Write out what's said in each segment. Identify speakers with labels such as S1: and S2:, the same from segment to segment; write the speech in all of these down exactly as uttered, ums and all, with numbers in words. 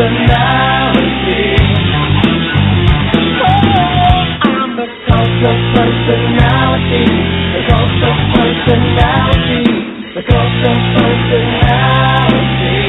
S1: personality. Oh, I'm the cult of personality. The cult of personality. The cult of personality.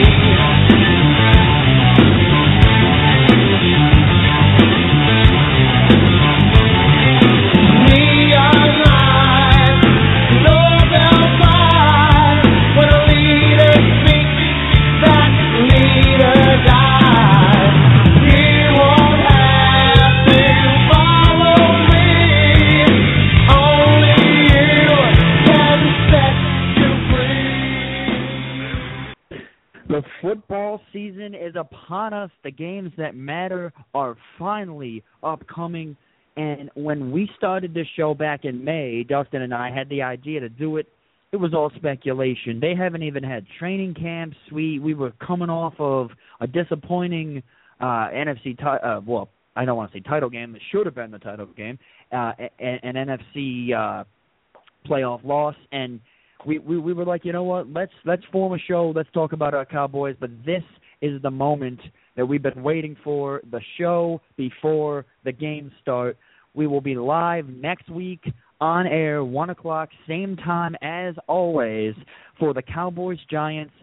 S2: The football season is upon us. The games that matter are finally upcoming. And when we started this show back in May, Dustin and I had the idea to do it. It was all speculation. They haven't even had training camps. We we were coming off of a disappointing uh, N F C, ti- uh, well, I don't want to say title game. It should have been the title game, uh, an N F C uh, playoff loss. And We, we we were like, you know what, let's let's form a show, let's talk about our Cowboys, but this is the moment that we've been waiting for, the show before the games start. We will be live next week on air, one o'clock, same time as always, for the Cowboys-Giants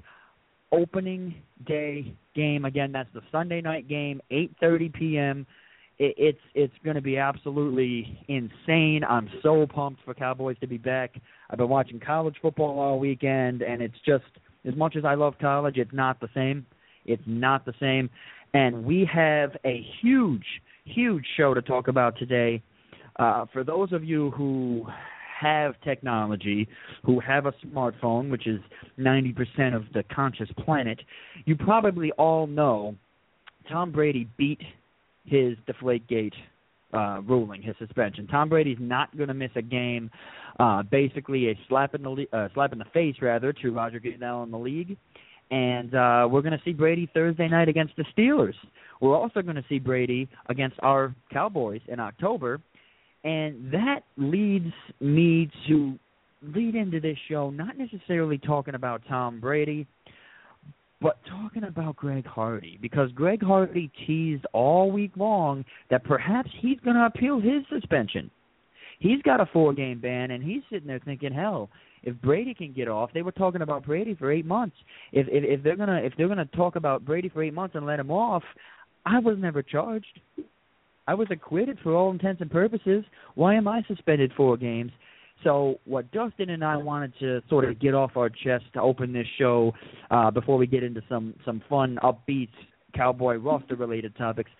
S2: opening day game. Again, that's the Sunday night game, eight thirty p.m., It's it's going to be absolutely insane. I'm so pumped for Cowboys to be back. I've been watching college football all weekend, and it's just, as much as I love college, it's not the same. It's not the same. And we have a huge, huge show to talk about today. Uh, for those of you who have technology, who have a smartphone, which is ninety percent of the conscious planet, you probably all know Tom Brady beat his Deflategate uh, ruling, his suspension. Tom Brady's not going to miss a game. Uh, basically, a slap in the le- uh, slap in the face, rather, to Roger Goodell in the league. And uh, we're going to see Brady Thursday night against the Steelers. We're also going to see Brady against our Cowboys in October. And that leads me to lead into this show, not necessarily talking about Tom Brady, but talking about Greg Hardy, because Greg Hardy teased all week long that perhaps he's going to appeal his suspension. He's got a four-game ban, and he's sitting there thinking, hell, if Brady can get off, they were talking about Brady for eight months. If if, if they're gonna if they're gonna talk about Brady for eight months and let him off, I was never charged. I was acquitted for all intents and purposes. Why am I suspended four games? So what Dustin and I wanted to sort of get off our chest to open this show uh, before we get into some, some fun, upbeat Cowboy roster-related topics.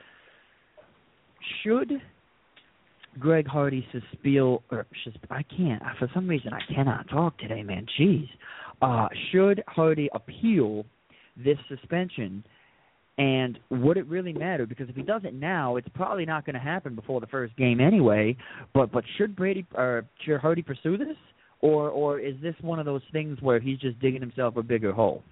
S2: Should Greg Hardy suspend, or I can't, for some reason I cannot talk today, man, jeez. Uh, should Hardy appeal this suspension? And would it really matter? Because if he does it now, it's probably not going to happen before the first game anyway. But but should Brady or should Hardy pursue this, or or is this one of those things where he's just digging himself a bigger hole?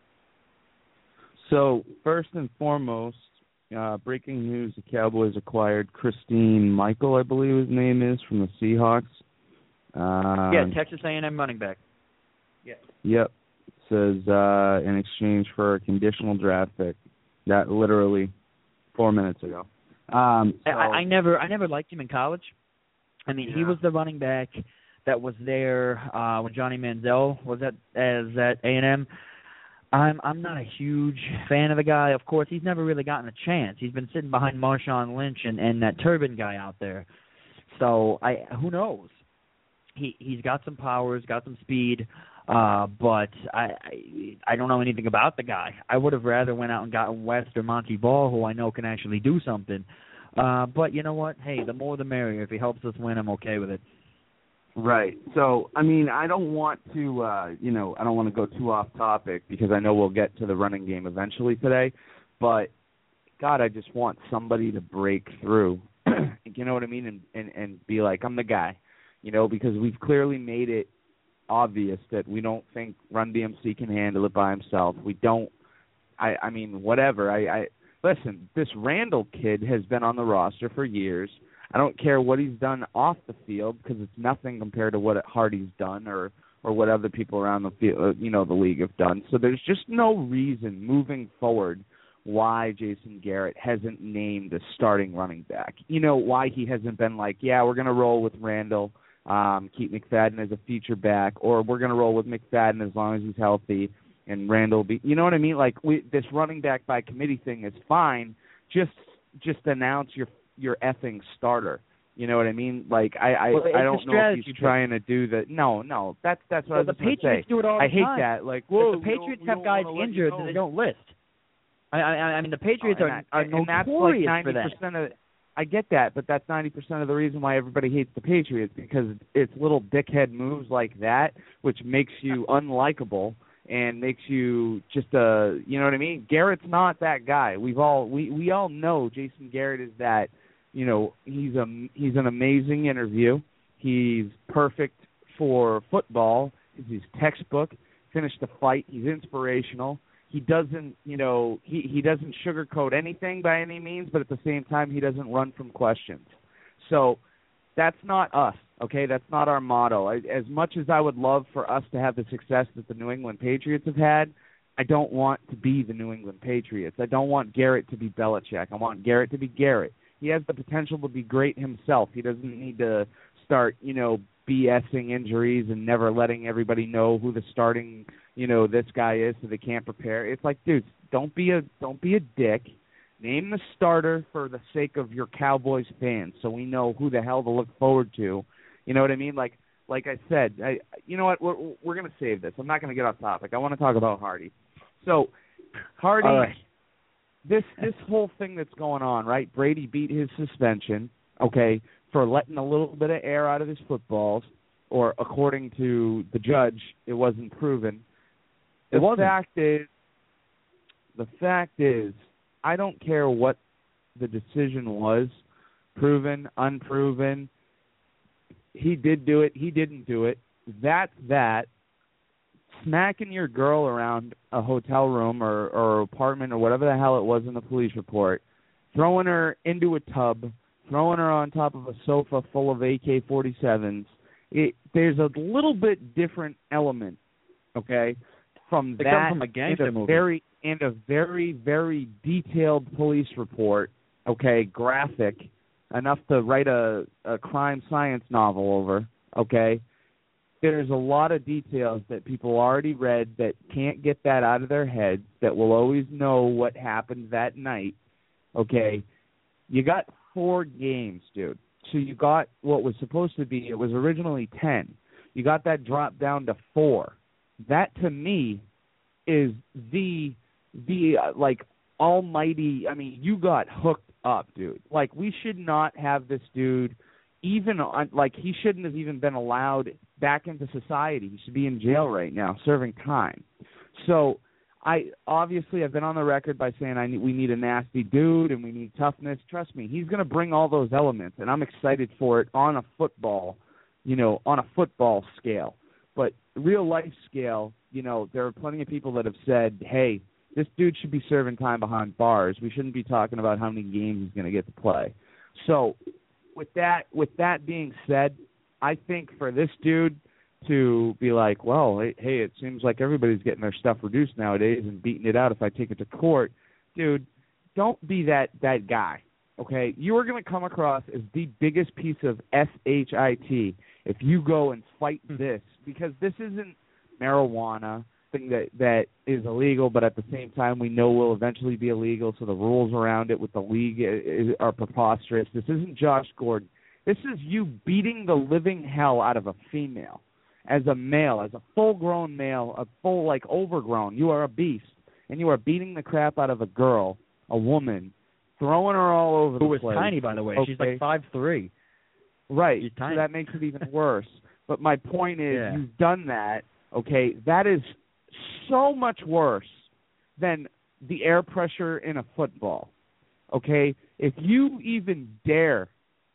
S3: So first and foremost, uh, breaking news: the Cowboys acquired Christine Michael, I believe his name is, from the Seahawks. Uh,
S2: yeah, Texas A and M running back. Yeah.
S3: Yep. It says uh, in exchange for a conditional draft pick. That literally four minutes ago. Um, so,
S2: I, I never, I never liked him in college. I mean, yeah. He was the running back that was there uh, when Johnny Manziel was at as at A and M. I'm, I'm not a huge fan of the guy. Of course, he's never really gotten a chance. He's been sitting behind Marshawn Lynch and, and that Turbin guy out there. So I, who knows? He he's got some powers, got some speed. Uh, but I, I I don't know anything about the guy. I would have rather went out and gotten West or Monty Ball, who I know can actually do something. Uh, but you know what? Hey, the more the merrier. If he helps us win, I'm okay with it.
S3: Right. So, I mean, I don't want to, uh, you know, I don't want to go too off topic because I know we'll get to the running game eventually today. But, God, I just want somebody to break through. You know what I mean? And, and, and be like, I'm the guy. You know, because we've clearly made it obvious that we don't think Run D M C can handle it by himself. We don't. I, I mean, whatever. I, I listen. This Randall kid has been on the roster for years. I don't care what he's done off the field because it's nothing compared to what Hardy's done or or what other people around the field, you know, the league have done. So there's just no reason moving forward why Jason Garrett hasn't named a starting running back. You know, why he hasn't been like, yeah, we're going to roll with Randall, um, keep McFadden as a feature back, or we're going to roll with McFadden as long as he's healthy and Randall be, you know what I mean? Like, we, this running back by committee thing is fine. Just just announce your your effing starter. You know what I mean? Like, I I,
S2: well,
S3: I don't know if he's trying to do the no no. That's that's what
S2: well,
S3: I was
S2: the Patriots
S3: say.
S2: do it all the
S3: I hate
S2: time.
S3: that. Like, whoa,
S2: the Patriots
S3: we
S2: have
S3: don't,
S2: guys
S3: we don't
S2: injured
S3: you know.
S2: that they don't list. I I, I mean the Patriots
S3: oh,
S2: are,
S3: that,
S2: are
S3: and, and that's
S2: notorious
S3: like
S2: for that.
S3: ninety percent of. I get that, but that's ninety percent of the reason why everybody hates the Patriots, because it's little dickhead moves like that which makes you unlikable and makes you just a, you know what I mean? Garrett's not that guy. We've all we, we all know Jason Garrett is that, you know, he's a he's an amazing interview. He's perfect for football. He's textbook. Finished the fight. He's inspirational. He doesn't, you know, he, he doesn't sugarcoat anything by any means, but at the same time, he doesn't run from questions. So that's not us, okay? That's not our motto. I, as much as I would love for us to have the success that the New England Patriots have had, I don't want to be the New England Patriots. I don't want Garrett to be Belichick. I want Garrett to be Garrett. He has the potential to be great himself. He doesn't need to start, you know, BSing injuries and never letting everybody know who the starting, you know, this guy is so they can't prepare. It's like, dude, don't be a don't be a dick. Name the starter for the sake of your Cowboys fans so we know who the hell to look forward to. You know what I mean? Like like I said, I, you know what, we're, we're going to save this. I'm not going to get off topic. I want to talk about Hardy. So, Hardy,
S2: All right.
S3: this this whole thing that's going on, right? Brady beat his suspension, okay, for letting a little bit of air out of his footballs, or according to the judge, it wasn't proven. The
S2: It wasn't.
S3: fact is, the fact is, I don't care what the decision was, proven, unproven. He did do it. He didn't do it. That's that. Smacking your girl around a hotel room or, or apartment or whatever the hell it was in the police report, throwing her into a tub, throwing her on top of a sofa full of A K forty-sevens, it, there's a little bit different element, okay, from
S2: They
S3: that
S2: come from a gangster
S3: and a
S2: movie.
S3: very and a very very detailed police report, okay, graphic, enough to write a, a crime science novel over, okay. There's a lot of details that people already read that can't get that out of their heads, that will always know what happened that night, okay. You got four games, dude. So you got what was supposed to be, it was originally ten. You got that dropped down to four. That, to me, is the, the uh, like, almighty, I mean, you got hooked up, dude. Like, we should not have this dude even on, like, he shouldn't have even been allowed back into society. He should be in jail right now, serving time. So, I obviously I've been on the record by saying I need, we need a nasty dude and we need toughness. Trust me, he's going to bring all those elements, and I'm excited for it on a football, you know, on a football scale. But real life scale, you know, there are plenty of people that have said, hey, this dude should be serving time behind bars. We shouldn't be talking about how many games he's going to get to play. So, with that with that being said, I think for this dude to be like, well, hey, hey, it seems like everybody's getting their stuff reduced nowadays and beating it out if I take it to court. Dude, don't be that, that guy, okay? You are going to come across as the biggest piece of S H I T if you go and fight this, because this isn't marijuana, thing that, that is illegal, but at the same time we know will eventually be illegal, so the rules around it with the league is, are preposterous. This isn't Josh Gordon. This is you beating the living hell out of a female. As a male, as a full-grown male, a full, like, overgrown, you are a beast, and you are beating the crap out of a girl, a woman, throwing her all over
S2: Who
S3: the
S2: was
S3: place.
S2: tiny, by the way.
S3: Okay.
S2: She's like five three.
S3: Right,
S2: She's
S3: so
S2: tiny.
S3: that makes it even worse. But my point is,
S2: Yeah.
S3: you've done that, okay? That is so much worse than the air pressure in a football, okay? If you even dare,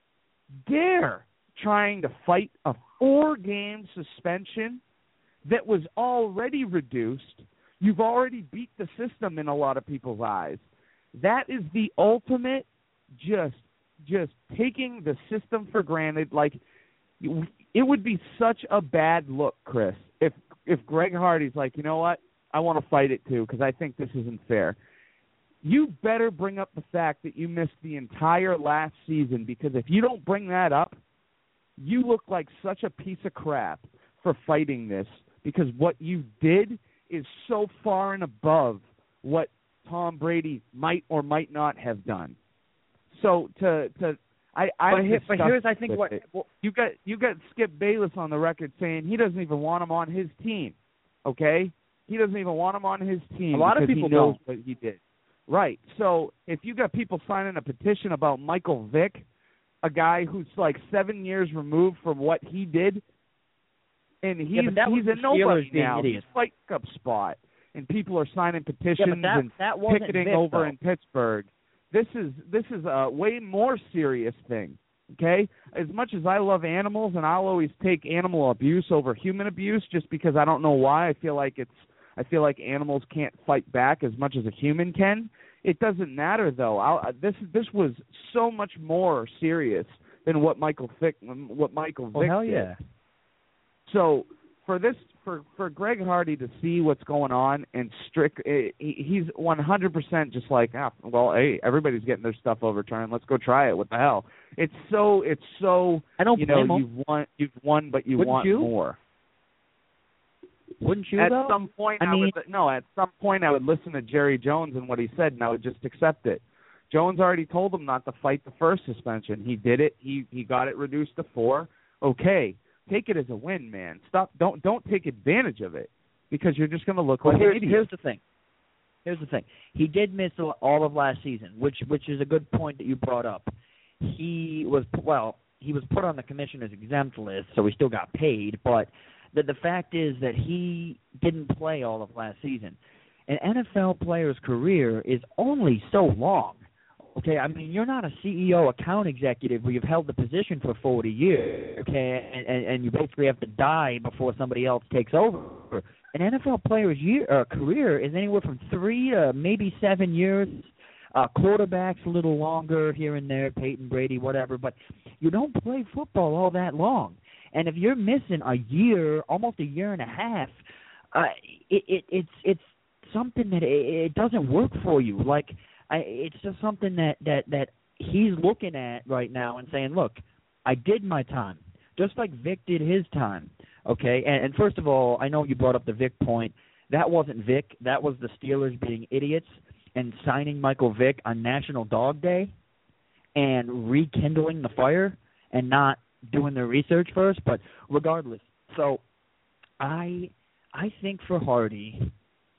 S3: dare trying to fight a four-game suspension that was already reduced, you've already beat the system in a lot of people's eyes. That is the ultimate just just taking the system for granted. Like, it would be such a bad look, Chris, if if Greg Hardy's like, you know what, I want to fight it too because I think this isn't fair. you better bring up the fact that you missed the entire last season, because if you don't bring that up, you look like such a piece of crap for fighting this, because what you did is so far and above what Tom Brady might or might not have done. So to to I I
S2: but, here, but here's I think what
S3: well, you got you got Skip Bayless on the record saying he doesn't even want him on his team. Okay, he doesn't even want him on his team.
S2: A lot of
S3: because
S2: people
S3: he knows
S2: don't.
S3: what he did. Right. So if you got people signing a petition about Michael Vick, a guy who's like seven years removed from what he did, and he's
S2: yeah, but that
S3: he's
S2: was
S3: a nobody
S2: being
S3: now.
S2: idiots.
S3: He's fight cup spot, and people are signing petitions
S2: yeah, but that,
S3: and
S2: that wasn't
S3: picketing
S2: Vic,
S3: over
S2: though.
S3: in Pittsburgh. This is this is a way more serious thing. Okay, as much as I love animals, and I'll always take animal abuse over human abuse, just because I don't know why. I feel like it's I feel like animals can't fight back as much as a human can. It doesn't matter though. I'll, this this was so much more serious than what Michael Vick what Michael Vick
S2: Oh hell
S3: did.
S2: yeah!
S3: So for this, for for Greg Hardy to see what's going on and strict, he, he's one hundred percent just like, ah, well, hey, everybody's getting their stuff overturned. Let's go try it. What the hell? It's so, it's so.
S2: I don't
S3: you know,
S2: blame him.
S3: you've won, you've won, but you
S2: Wouldn't
S3: want
S2: you?
S3: more.
S2: Wouldn't you
S3: At
S2: though?
S3: some point,
S2: I
S3: I,
S2: mean,
S3: would no. At some point, I would listen to Jerry Jones and what he said, and I would just accept it. Jones already told him not to fight the first suspension. He did it. He he got it reduced to four. Okay, take it as a win, man. Stop. Don't don't take advantage of it, because you're just going to look
S2: well,
S3: like
S2: here's,
S3: an idiot.
S2: here's the thing. Here's the thing. He did miss all of last season, which which is a good point that you brought up. He was well. He was put on the commissioner's exempt list, so he still got paid. But the the fact is that he didn't play all of last season. An N F L player's career is only so long. Okay, I mean, you're not a C E O account executive where you've held the position for forty years, okay, and, and, and you basically have to die before somebody else takes over. An N F L player's year, uh, career is anywhere from three to maybe seven years. Uh, quarterbacks a little longer here and there, Peyton, Brady, whatever, but you don't play football all that long. And if you're missing a year, almost a year and a half, uh, it, it, it's it's something that it, it doesn't work for you. Like, I, it's just something that, that, that he's looking at right now and saying, look, I did my time, just like Vic did his time, okay? And, and first of all, I know you brought up the Vic point. That wasn't Vic. That was the Steelers being idiots and signing Michael Vick on National Dog Day and rekindling the fire and not doing their research first. But regardless, so I I think for Hardy,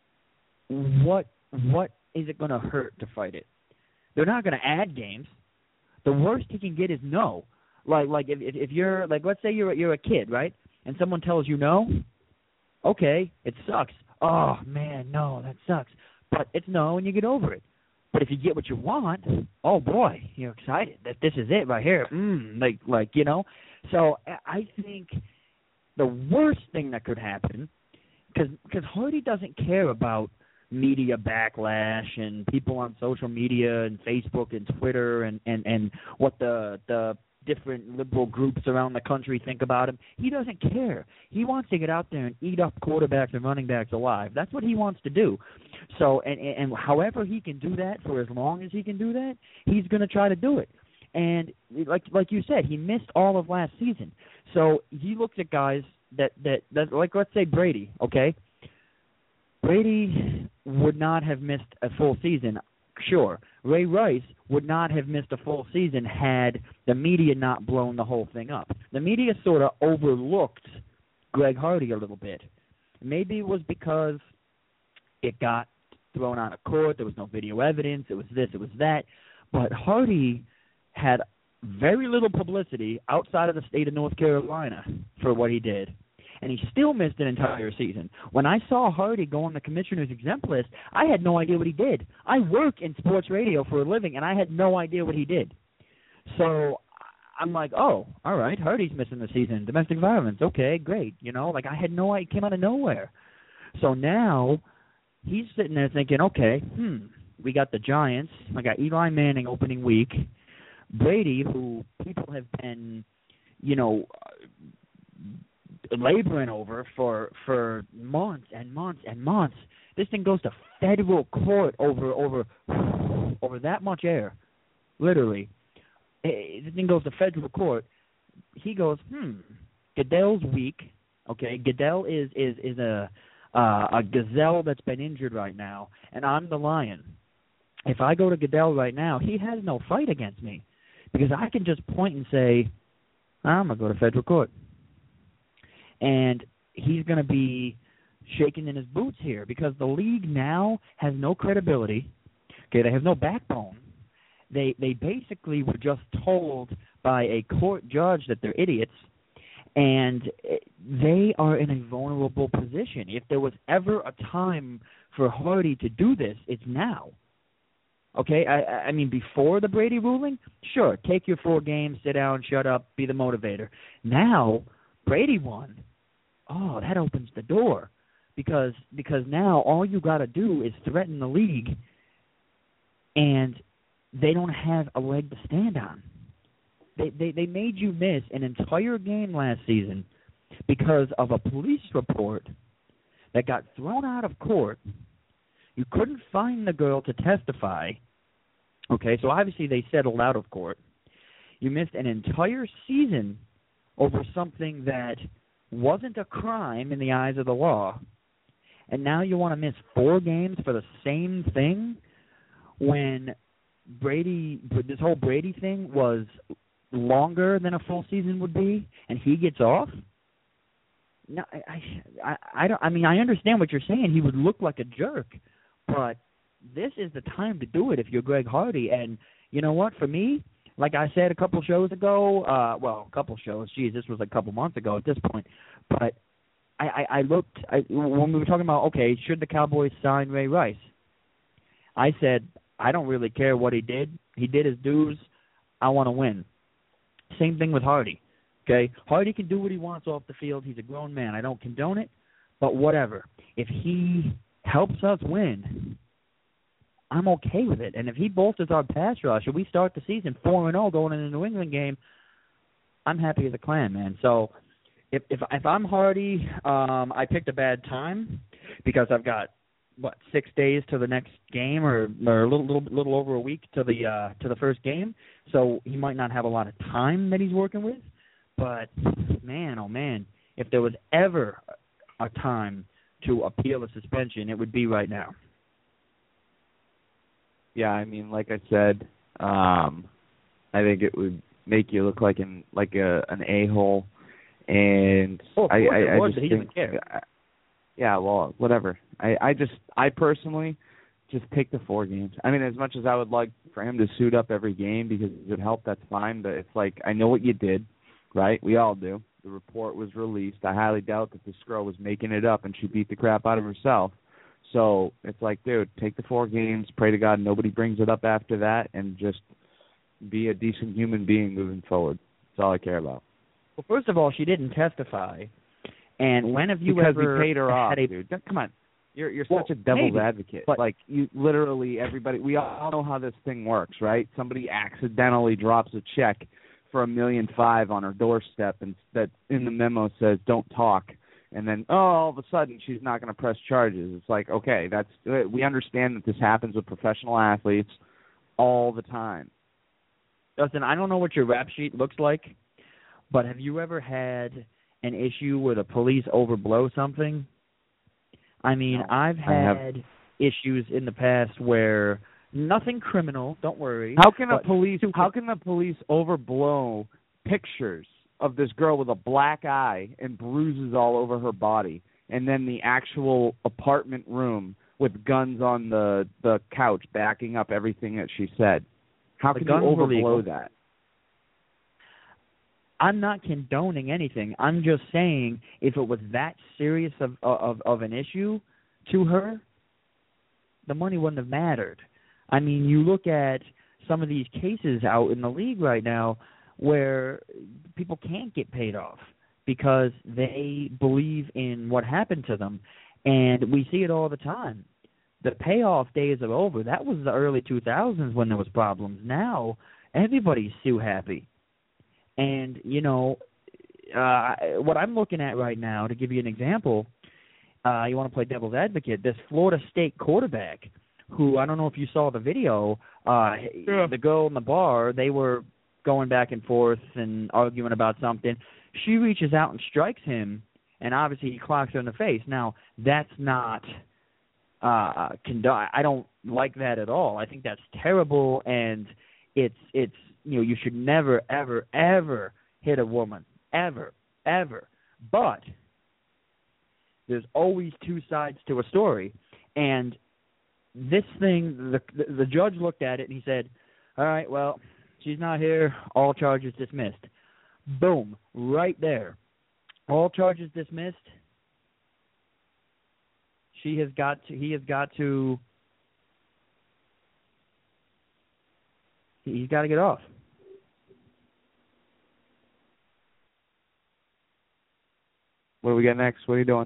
S2: what what is it going to hurt to fight it? They're not going to add games. The worst he can get is no. Like like if if you're like let's say you're you're a kid, right? And someone tells you no. Okay, it sucks. Oh man, no, that sucks. But it's no, and you get over it. But if you get what you want, oh boy, you're excited that this is it right here. Mm, like, like you know. So I think the worst thing that could happen, because because Hardy doesn't care about media backlash and people on social media and Facebook and Twitter and, and, and what the the different liberal groups around the country think about him. He doesn't care. He wants to get out there and eat up quarterbacks and running backs alive. That's what he wants to do. So, and, and, and however he can do that for as long as he can do that, he's going to try to do it. And like like you said, he missed all of last season. So he looks at guys that, that, that like let's say Brady, okay? Brady would not have missed a full season, sure. Ray Rice would not have missed a full season had the media not blown the whole thing up. The media sort of overlooked Greg Hardy a little bit. Maybe it was because it got thrown out of court, there was no video evidence, it was this, it was that. But Hardy had very little publicity outside of the state of North Carolina for what he did. And he still missed an entire season. When I saw Hardy go on the commissioner's exempt list, I had no idea what he did. I work in sports radio for a living, and I had no idea what he did. So I'm like, oh, all right, Hardy's missing the season. Domestic violence, okay, great. You know, like I had no idea, it came out of nowhere. So now he's sitting there thinking, okay, hmm, we got the Giants. I got Eli Manning opening week. Brady, who people have been, you know, laboring over for for months and months and months. This thing goes to federal court over over over that much air, literally. It, this thing goes to federal court. He goes, hmm, Goodell's weak. Okay, Goodell is is is a uh, a gazelle that's been injured right now, and I'm the lion. If I go to Goodell right now, he has no fight against me because I can just point and say, I'm gonna go to federal court, and he's gonna be shaking in his boots here because the league now has no credibility. Okay, they have no backbone. They they basically were just told by a court judge that they're idiots, and they are in a vulnerable position. If there was ever a time for Hardy to do this, it's now. Okay, I, I mean, before the Brady ruling, sure, take your four games, sit down, shut up, be the motivator. Now, Brady won. Oh, that opens the door. Because because now all you got to do is threaten the league, and they don't have a leg to stand on. They, they they made you miss an entire game last season because of a police report that got thrown out of court. You couldn't find the girl to testify. Okay, so obviously they settled out of court. You missed an entire season over something that wasn't a crime in the eyes of the law. And now you want to miss four games for the same thing when Brady, this whole Brady thing was longer than a full season would be, and he gets off? No, I, I, I don't. I mean, I understand what you're saying. He would look like a jerk, but this is the time to do it if you're Greg Hardy. And you know what? For me, like I said a couple shows ago, uh, well, a couple shows. Geez, this was a couple months ago at this point, but. I, I, I looked, I, when we were talking about, okay, should the Cowboys sign Ray Rice? I said, I don't really care what he did. He did his dues. I want to win. Same thing with Hardy, okay? Hardy can do what he wants off the field. He's a grown man. I don't condone it, but whatever. If he helps us win, I'm okay with it. And if he bolsters our pass rush and we start the season four and oh going in the New England game, I'm happy as a clam, man. So, If, if if I'm Hardy, um, I picked a bad time because I've got what six days to the next game, or, or a little little little over a week to the uh, to the first game. So he might not have a lot of time that he's working with. But man, oh man, if there was ever a time to appeal a suspension, it would be right now.
S3: Yeah, I mean, like I said, um, I think it would make you look like an like a an a-hole. And
S2: oh,
S3: I, I, I
S2: was,
S3: just
S2: he
S3: think,
S2: doesn't care.
S3: I, yeah, well, whatever. I, I just, I personally just take the four games. I mean, as much as I would like for him to suit up every game because it would help, that's fine. But it's like, I know what you did, right? We all do. The report was released. I highly doubt that this girl was making it up and she beat the crap out of herself. So it's like, dude, take the four games. Pray to God nobody brings it up after that, and just be a decent human being moving forward. That's all I care about.
S2: Well, first of all, she didn't testify, and when have you
S3: because
S2: ever
S3: we paid her off,
S2: a,
S3: dude? Come on, you're you're
S2: well,
S3: such a devil's
S2: maybe,
S3: advocate.
S2: but,
S3: like you, literally, everybody. We all know how this thing works, right? Somebody accidentally drops a check for a million five on her doorstep, and that in the memo says "don't talk," and then oh, all of a sudden she's not going to press charges. It's like, okay, that's we understand that this happens with professional athletes all the time.
S2: Dustin, I don't know what your rap sheet looks like. But have you ever had an issue where the police overblow something? I mean,
S3: no,
S2: I've had
S3: have.
S2: issues in the past where nothing criminal, don't worry.
S3: How can a
S2: but,
S3: police how can the police overblow pictures of this girl with a black eye and bruises all over her body, and then the actual apartment room with guns on the, the couch backing up everything that she said? How
S2: the
S3: can you overblow that?
S2: I'm not condoning anything. I'm just saying if it was that serious of, of of an issue to her, the money wouldn't have mattered. I mean, you look at some of these cases out in the league right now where people can't get paid off because they believe in what happened to them, and we see it all the time. The payoff days are over. That was the early two thousands when there was problems. Now everybody's sue happy. And, you know, uh, what I'm looking at right now, to give you an example, uh, you want to play devil's advocate, this Florida State quarterback who, I don't know if you saw the video, uh,
S4: yeah.
S2: the girl in the bar, they were going back and forth and arguing about something. She reaches out and strikes him, and obviously he clocks her in the face. Now, that's not uh, condo- I don't like that at all. I think that's terrible, and it's it's you know you should never ever ever hit a woman ever ever. But there's always two sides to a story, and this thing, the, the the judge looked at it and he said, "All right, well, she's not here. All charges dismissed." Boom, right there. All charges dismissed. She has got to. He has got to. He's got to get off.
S3: What do we got next? What are you doing?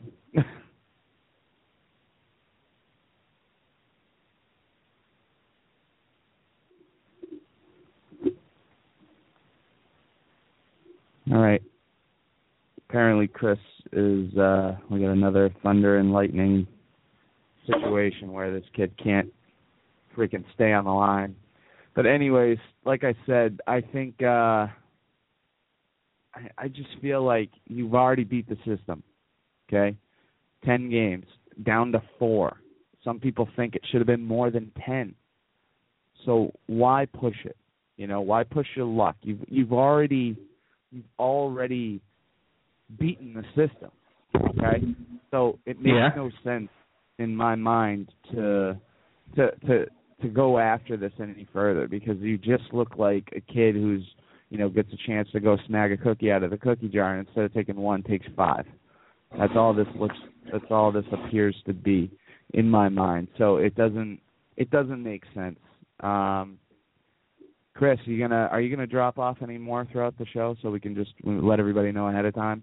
S3: All right. Apparently, Chris is. Uh, we got another thunder and lightning situation where this kid can't freaking stay on the line. But anyways, like I said, I think. Uh, I, I just feel like you've already beat the system. Okay, ten games down to four. Some people think it should have been more than ten. So why push it? You know, why push your luck? You've you've already. You've already beaten the system, okay? So it makes
S2: yeah.
S3: no sense in my mind to to to to go after this any further because you just look like a kid who's you know gets a chance to go snag a cookie out of the cookie jar and instead of taking one takes five. That's all this looks. That's all this appears to be in my mind. So it doesn't it doesn't make sense. Um, Chris, are you gonna are you gonna drop off any more throughout the show so we can just let everybody know ahead of time?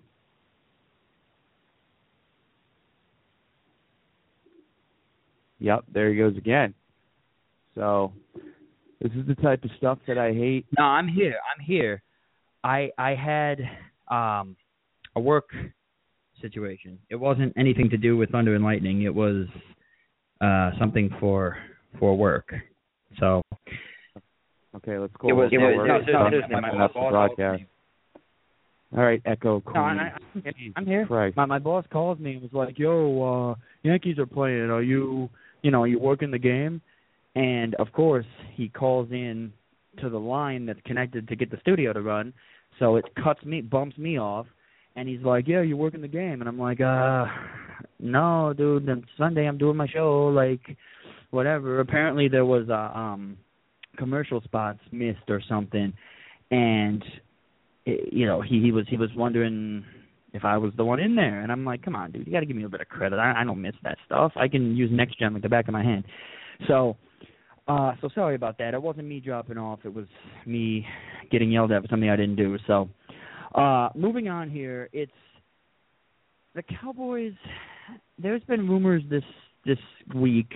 S3: Yep, there he goes again. So this is the type of stuff that I hate.
S2: No, I'm here. I'm here. I I had um, a work situation. It wasn't anything to do with Thunder and Lightning. It was uh, something for for work. So.
S3: Okay, let's go.
S2: It was, it was,
S3: no,
S2: no,
S3: no,
S2: seriously, my, my boss
S3: broadcast. All right, Echo Queen.
S2: No, I, I, I'm here.
S3: Christ.
S2: My my boss called me and was like, "Yo, uh, Yankees are playing. Are you, you know, are you working the game?" And of course, he calls in to the line that's connected to get the studio to run. So it cuts me, bumps me off, and he's like, "Yeah, you're working the game." And I'm like, "Uh, no, dude. Then Sunday I'm doing my show. Like, whatever." Apparently there was a um. commercial spots missed or something, and it, you know he, he was he was wondering if I was the one in there, and I'm like, come on, dude, you got to give me a bit of credit. I, I don't miss that stuff. I can use Next Gen like the back of my hand. So, uh, so sorry about that. It wasn't me dropping off. It was me getting yelled at for something I didn't do. So, uh, moving on here, it's the Cowboys. There's been rumors this this week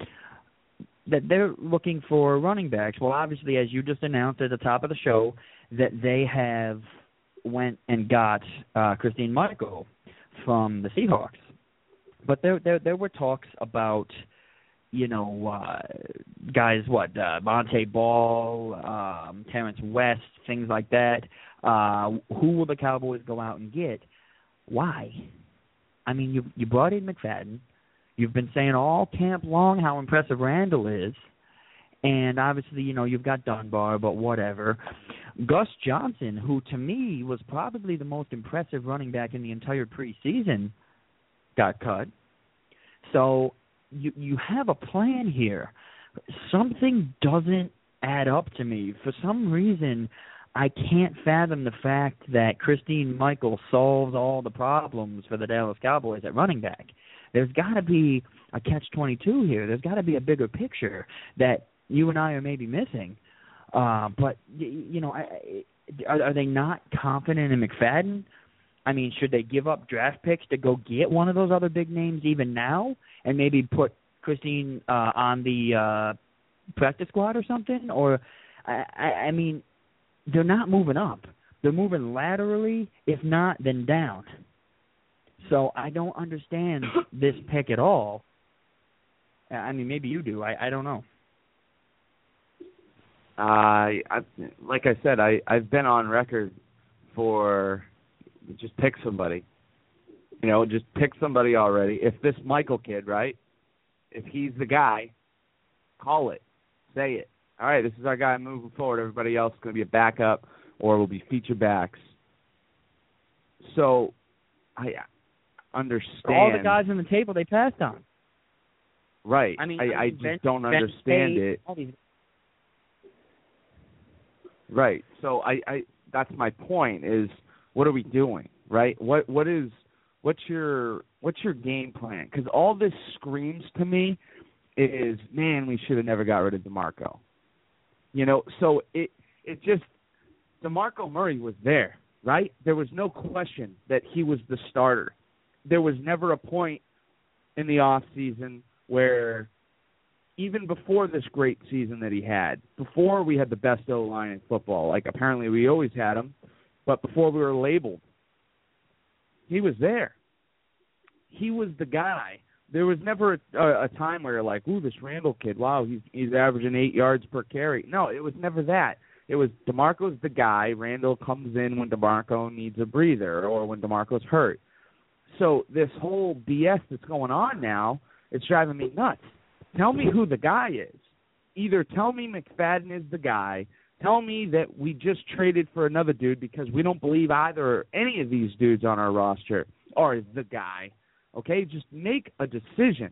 S2: that they're looking for running backs. Well, obviously, as you just announced at the top of the show, that they have went and got uh, Christine Michael from the Seahawks. But there, there, there were talks about, you know, uh, guys, what, uh, Monte Ball, um, Terrence West, things like that. Uh, who will the Cowboys go out and get? Why? I mean, you you brought in McFadden. You've been saying all camp long how impressive Randall is, and obviously, you know, you've got Dunbar, but whatever. Gus Johnson, who to me was probably the most impressive running back in the entire preseason, got cut. So you you have a plan here. Something doesn't add up to me. For some reason, I can't fathom the fact that Christine Michael solves all the problems for the Dallas Cowboys at running back. There's got to be a catch twenty-two here. There's got to be a bigger picture that you and I are maybe missing. Uh, but, you know, are, are they not confident in McFadden? I mean, should they give up draft picks to go get one of those other big names even now and maybe put Christine uh, on the uh, practice squad or something? Or, I, I, I mean, they're not moving up. They're moving laterally. If not, then down. So I don't understand this pick at all. I mean, maybe you do. I, I don't know.
S3: Uh, I, like I said, I, I've been on record for just pick somebody. You know, just pick somebody already. If this Michael kid, right, if he's the guy, call it. Say it. All right, this is our guy moving forward. Everybody else is going to be a backup or will be feature backs. So I understand.
S2: For all the guys on the table, they passed on.
S3: Right.
S2: I mean,
S3: I, I just ben, don't
S2: ben
S3: understand
S2: Bay,
S3: it.
S2: These...
S3: Right. So I, I that's my point is what are we doing? Right? What what is what's your what's your game plan? Because all this screams to me is, man, we should have never got rid of DeMarco. You know, so it it just DeMarco Murray was there, right? There was no question that he was the starter. There was never a point in the off season where even before this great season that he had, before we had the best O-line in football, like apparently we always had him, but before we were labeled, he was there. He was the guy. There was never a, a, a time where you're like, ooh, this Randall kid, wow, he's he's averaging eight yards per carry. No, it was never that. It was DeMarco's the guy. Randall comes in when DeMarco needs a breather or when DeMarco's hurt. So this whole B S that's going on now, it's driving me nuts. Tell me who the guy is. Either tell me McFadden is the guy, tell me that we just traded for another dude because we don't believe either or any of these dudes on our roster are the guy. Okay, just make a decision.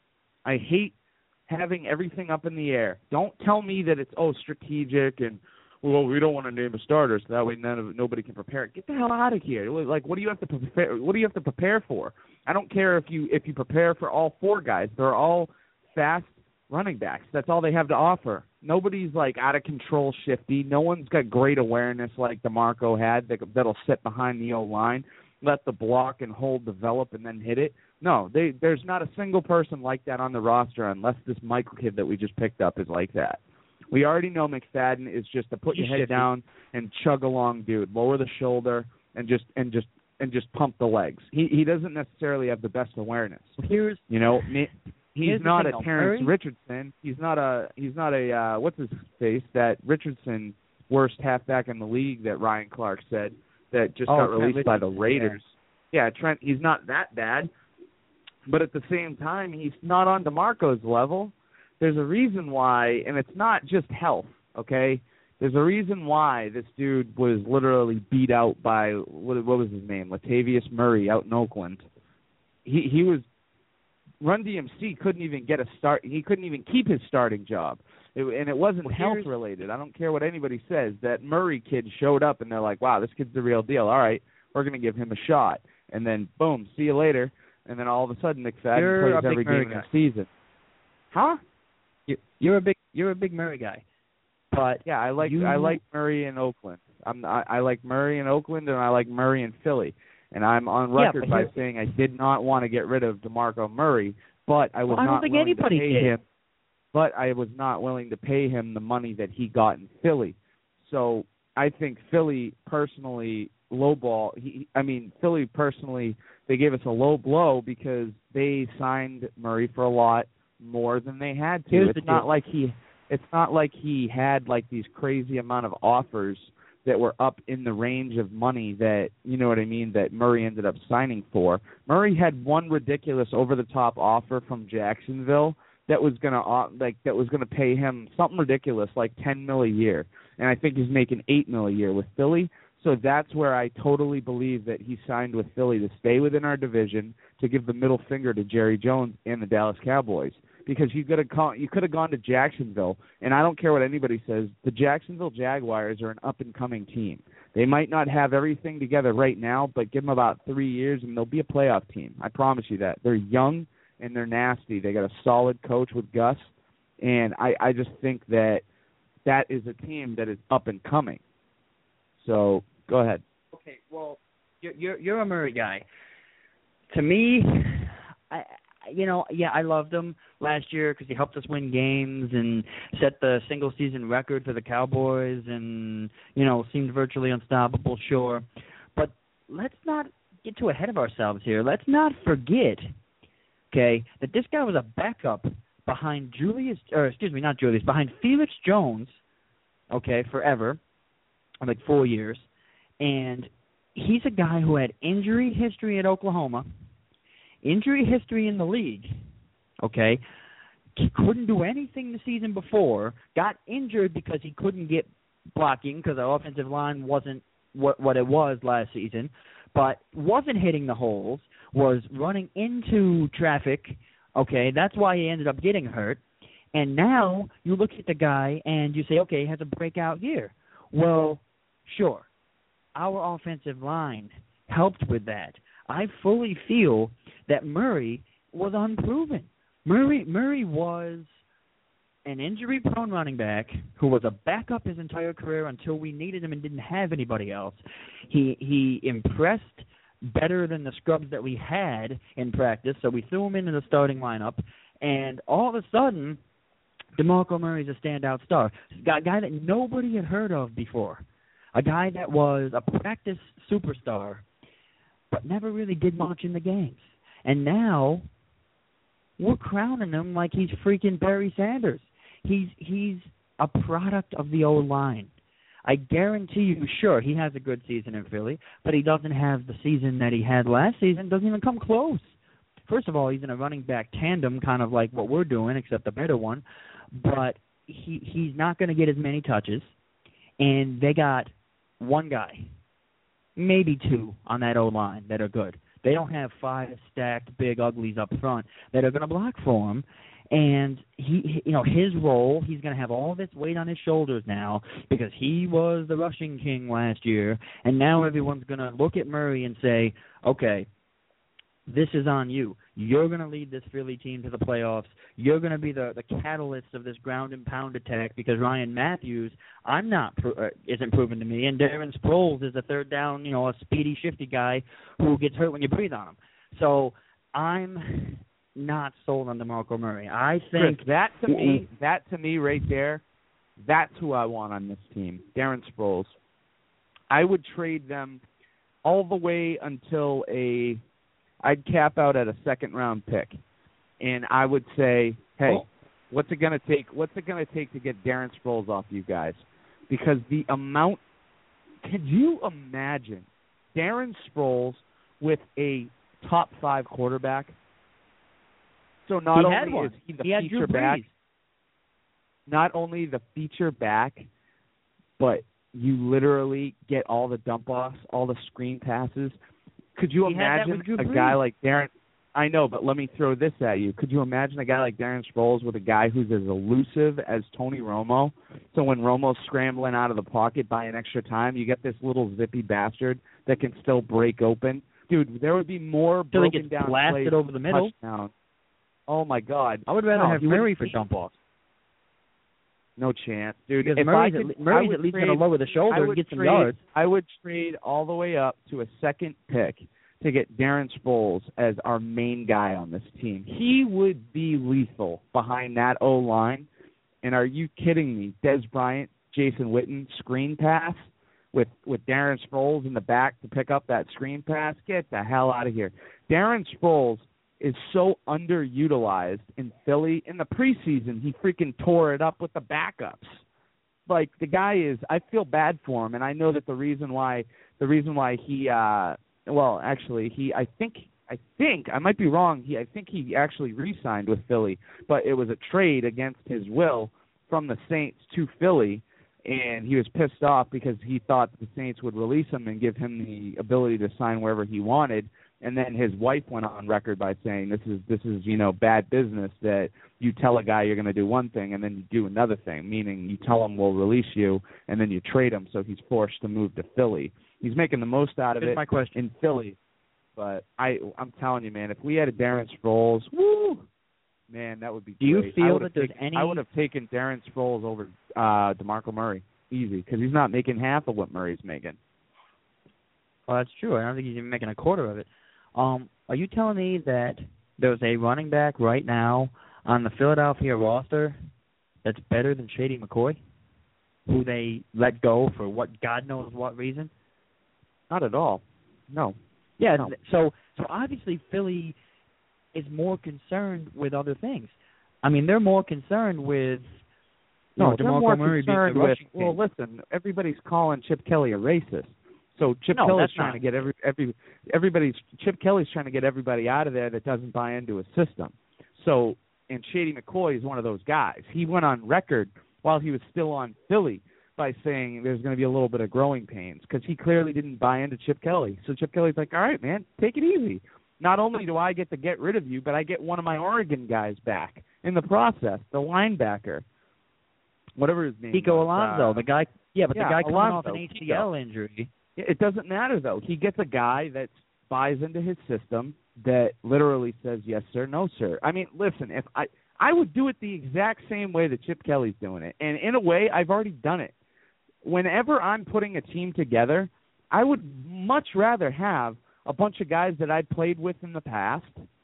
S3: I hate having everything up in the air. Don't tell me that it's, oh, strategic and, well, we don't want to name a starter so that way none of nobody can prepare. Get the hell out of here. Like, what do you have to prepare? What do you have to prepare for? I don't care if you if you prepare for all four guys. They're all fast running backs. That's all they have to offer. Nobody's, like, out of control shifty. No one's got great awareness like DeMarco had that, that'll sit behind the O-line, let the block and hold develop and then hit it. No, they, there's not a single person like that on the roster unless this Michael kid that we just picked up is like that. We already know McFadden is just a put your head down and chug along dude, lower the shoulder and just and just and just pump the legs. He he doesn't necessarily have the best awareness.
S2: Here's
S3: you know he's not a
S2: thing,
S3: Terrence
S2: Murray?
S3: Richardson. He's not a he's not a uh, what's his face that Richardson worst halfback in the league that Ryan Clark said that just
S2: oh,
S3: got released
S2: Trent
S3: by the
S2: Richardson,
S3: Raiders. Yeah. yeah, Trent. He's not that bad, but at the same time, he's not on DeMarco's level. There's a reason why, and it's not just health, okay? There's a reason why this dude was literally beat out by, what, what was his name, Latavius Murray out in Oakland. He he was, Run D M C couldn't even get a start, he couldn't even keep his starting job. It, and it wasn't
S2: well,
S3: health-related. I don't care what anybody says. That Murray kid showed up, and they're like, wow, this kid's the real deal. All right, we're going to give him a shot. And then, boom, see you later. And then all of a sudden, McFadden plays every game of the season. Huh?
S2: You're a big you're a big Murray guy, but
S3: yeah, I like
S2: you...
S3: I like Murray in Oakland. I'm I, I like Murray in Oakland and I like Murray in Philly. And I'm on record
S2: yeah,
S3: by saying I did not want to get rid of DeMarco Murray, but I was
S2: well, I
S3: not
S2: don't think
S3: willing to
S2: anybody
S3: pay
S2: did.
S3: him. But I was not willing to pay him the money that he got in Philly. So I think Philly personally lowball. He, I mean Philly personally, they gave us a low blow because they signed Murray for a lot more than they had to.
S2: Here's
S3: it's not like he it's not like he had like these crazy amount of offers that were up in the range of money that, you know what I mean, that Murray ended up signing for. Murray had one ridiculous over the top offer from Jacksonville that was going to like that was going to pay him something ridiculous like ten mil a year. And I think he's making eight mil a year with Philly. So that's where I totally believe that he signed with Philly to stay within our division, to give the middle finger to Jerry Jones and the Dallas Cowboys. Because you could have gone, you could have gone to Jacksonville, and I don't care what anybody says. The Jacksonville Jaguars are an up-and-coming team. They might not have everything together right now, but give them about three years, and they'll be a playoff team. I promise you that. They're young and they're nasty. They got a solid coach with Gus, and I, I just think that that is a team that is up and coming. So go ahead.
S2: Okay, well, you're you're, you're a Murray guy. To me, I. You know, yeah, I loved him last year because he helped us win games and set the single-season record for the Cowboys and, you know, seemed virtually unstoppable, sure. But let's not get too ahead of ourselves here. Let's not forget, okay, that this guy was a backup behind Julius, or excuse me, not Julius, behind Felix Jones, okay, forever, like four years, and he's a guy who had injury history at Oklahoma, injury history in the league, okay. He couldn't do anything the season before, got injured because he couldn't get blocking because our offensive line wasn't what, what it was last season, but wasn't hitting the holes, was running into traffic, okay, that's why he ended up getting hurt. And now you look at the guy and you say, okay, he has a breakout year. Well, sure, our offensive line helped with that. I fully feel that Murray was unproven. Murray Murray was an injury-prone running back who was a backup his entire career until we needed him and didn't have anybody else. He he impressed better than the scrubs that we had in practice, so we threw him into the starting lineup, and all of a sudden, DeMarco Murray's a standout star, a guy that nobody had heard of before, a guy that was a practice superstar, but never really did much in the games. And now we're crowning him like he's freaking Barry Sanders. He's he's a product of the O-line. I guarantee you, sure, he has a good season in Philly, but he doesn't have the season that he had last season. Doesn't even come close. First of all, he's in a running back tandem, kind of like what we're doing, except a better one. But he he's not going to get as many touches. And they got one guy, maybe two, on that O-line that are good. They don't have five stacked big uglies up front that are going to block for him. And he, you know, his role, he's going to have all this weight on his shoulders now because he was the rushing king last year. And now everyone's going to look at Murray and say, okay, this is on you. You're going to lead this Philly team to the playoffs. You're going to be the, the catalyst of this ground and pound attack because Ryan Matthews, I'm not uh, isn't proven to me, and Darren Sproles is a third down, you know, a speedy, shifty guy who gets hurt when you breathe on him. So I'm not sold on DeMarco Murray. I think
S3: Chris, that to me, that to me right there, that's who I want on this team, Darren Sproles. I would trade them all the way until a. I'd cap out at a second round pick, and I would say, hey, oh. what's it gonna take? What's it gonna take to get Darren Sproles off you guys? Because the amount, could you imagine Darren Sproles with a top five quarterback? So not
S2: he
S3: only
S2: had one.
S3: is he the
S2: he
S3: feature back, not only the feature back, but you literally get all the dump offs, all the screen passes. Could you
S2: he
S3: imagine a guy like Darren? I know, but let me throw this at you. Could you imagine a guy like Darren Sproles with a guy who's as elusive as Tony Romo? So when Romo's scrambling out of the pocket by an extra time, you get this little zippy bastard that can still break open. Dude, there would be more
S2: Till
S3: broken
S2: he gets
S3: down
S2: blasted
S3: plays
S2: over the middle.
S3: Touchdowns. Oh my God!
S2: I would rather
S3: no,
S2: have Murray for dump offs.
S3: No chance, dude.
S2: Because
S3: if
S2: Murray's,
S3: I could,
S2: at, Murray's
S3: I
S2: at least
S3: trade,
S2: going to lower the shoulder and get some
S3: trade,
S2: yards.
S3: I would trade all the way up to a second pick to get Darren Sproles as our main guy on this team. He would be lethal behind that O-line. And are you kidding me? Des Bryant, Jason Witten, screen pass with, with Darren Sproles in the back to pick up that screen pass? Get the hell out of here. Darren Sproles is so underutilized in Philly. In the preseason, he freaking tore it up with the backups. Like, the guy is, I feel bad for him, and I know that the reason why, the reason why he, uh, well, actually, he, I think, I think, I might be wrong, he, I think he actually re-signed with Philly, but it was a trade against his will from the Saints to Philly, and he was pissed off because he thought the Saints would release him and give him the ability to sign wherever he wanted. And then his wife went on record by saying, this is, this is, you know, bad business that you tell a guy you're going to do one thing and then you do another thing, meaning you tell him we'll release you and then you trade him, so he's forced to move to Philly. He's making the most out of
S2: Here's
S3: it
S2: my question.
S3: in Philly. But I, I'm telling you, man, if we had a Darren Sproles, woo, man, that would be
S2: Do you
S3: great.
S2: feel that there's
S3: taken,
S2: any...
S3: I would have taken Darren Sproles over uh, DeMarco Murray, easy, because he's not making half of what Murray's making.
S2: Well, that's true. I don't think he's even making a quarter of it. Um, are you telling me that there's a running back right now on the Philadelphia roster that's better than Shady McCoy, who they let go for what God knows what reason?
S3: Not at all. No.
S2: Yeah,
S3: No.
S2: so so obviously Philly is more concerned with other things. I mean, they're more concerned with you
S3: No,
S2: know,
S3: they're
S2: DeMarco
S3: more
S2: Murray being
S3: concerned
S2: the
S3: with.
S2: rushing
S3: Well,
S2: king.
S3: listen, everybody's calling Chip Kelly a racist. So Chip
S2: No,
S3: Kelly's
S2: that's
S3: trying
S2: not.
S3: to get every every everybody's Chip Kelly's trying to get everybody out of there that doesn't buy into a system. So, and Shady McCoy is one of those guys. He went on record while he was still on Philly by saying there's going to be a little bit of growing pains because he clearly didn't buy into Chip Kelly. So Chip Kelly's like, all right, man, take it easy. Not only do I get to get rid of you, but I get one of my Oregon guys back in the process, the linebacker, whatever his name
S2: Kiko
S3: was,
S2: Alonso,
S3: uh,
S2: the guy, yeah, but
S3: yeah,
S2: the guy coming off
S3: Alonso,
S2: an A C L
S3: Kiko.
S2: injury.
S3: It doesn't matter, though. He gets a guy that buys into his system that literally says, yes, sir, no, sir. I mean, listen, if I I would do it the exact same way that Chip Kelly's doing it. And in a way, I've already done it. Whenever I'm putting a team together, I would much rather have a bunch of guys that I played with in the past,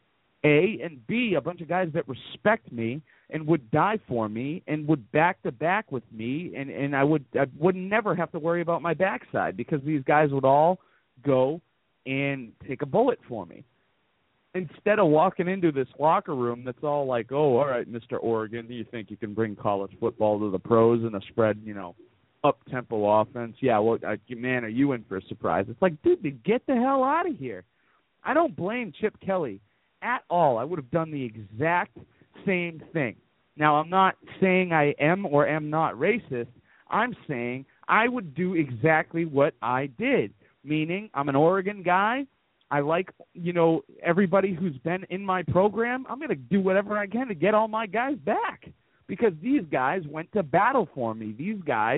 S3: A, and B, a bunch of guys that respect me and would die for me and would back to back with me, and, and I would I would never have to worry about my backside because these guys would all go and take a bullet for me. Instead of walking into this locker room that's all like, oh, all right, Mister Oregon, do you think you can bring college football to the pros in a spread, you know, up-tempo offense? Yeah, well, uh, man, are you in for a surprise? It's like, dude, get the hell out of here. I don't blame Chip Kelly at all. I would have done the exact same thing. Now, I'm not saying I am or am not racist. I'm saying I would do exactly what I did, meaning I'm an Oregon guy. I like, you know, everybody who's been in my program. I'm going to do whatever I can to get all my guys back because these guys went to battle for me. These guys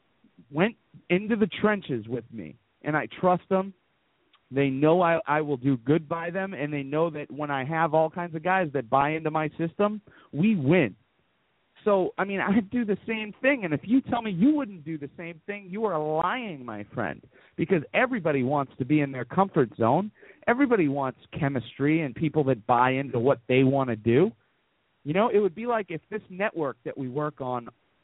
S3: went into the trenches with me, and I trust them. They know I, I will do good by them, and they know that when I have all kinds of guys that buy into my system, we win. So, I mean, I'd do the same thing, and if you tell me you wouldn't do the same thing, you are lying, my friend, because everybody wants to be in their comfort zone. Everybody wants chemistry and people that buy into what they want to do. You know, it would be like if this network that we work on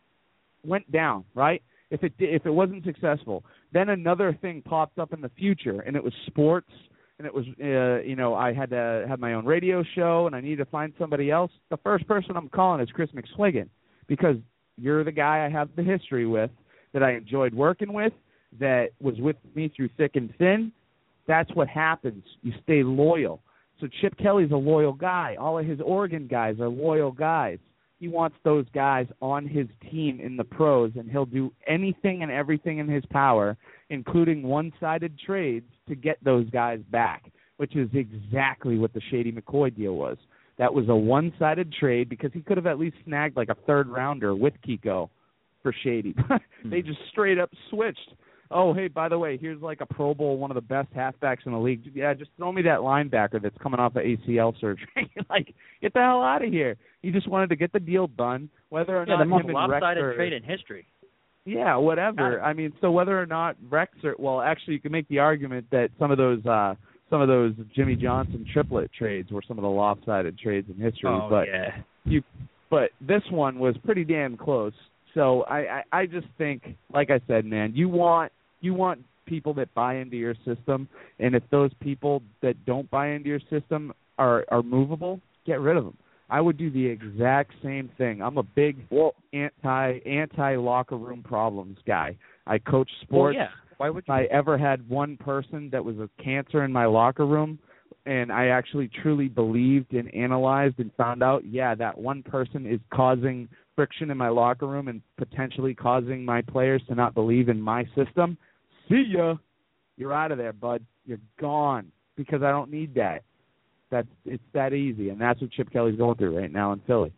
S3: went down, right? If it if it wasn't successful, then another thing popped up in the future, and it was sports, and it was, uh, you know, I had to have my own radio show, and I needed to find somebody else. The first person I'm calling is Chris McSwigan, because you're the guy I have the history with, that I enjoyed working with, that was with me through thick and thin. That's what happens. You stay loyal. So Chip Kelly's a loyal guy. All of his Oregon guys are loyal guys. He wants those guys on his team in the pros, and he'll do anything and everything in his power, including one-sided trades, to get those guys back, which is exactly what the Shady McCoy deal was. That was a one-sided trade because he could have at least snagged like a third-rounder with Kiko for Shady. They just straight up switched. Oh, hey, by the way, here's like a Pro Bowl, one of the best halfbacks in the league. Yeah, just throw me that linebacker that's coming off of A C L surgery. Like, get the hell out of here. He just wanted to get the deal done, whether or
S2: yeah,
S3: not
S2: the most
S3: him and Rex
S2: lopsided
S3: are,
S2: trade in history.
S3: Yeah, whatever. I mean, so whether or not Rex or, well, actually, you can make the argument that some of those uh, some of those Jimmy Johnson triplet trades were some of the lopsided trades in history.
S2: Oh,
S3: but
S2: yeah.
S3: You, but this one was pretty damn close. So I, I, I just think, like I said, man, you want you want people that buy into your system, and if those people that don't buy into your system are, are movable, get rid of them. I would do the exact same thing. I'm a big anti anti locker room problems guy. I coach sports.
S2: Well, yeah. Why would
S3: If
S2: you?
S3: I ever had one person that was a cancer in my locker room, and I actually truly believed and analyzed and found out, yeah, that one person is causing friction in my locker room and potentially causing my players to not believe in my system, see ya. You're out of there, bud. You're gone, because I don't need that. That's it's that easy, and that's what Chip Kelly's going through right now in Philly.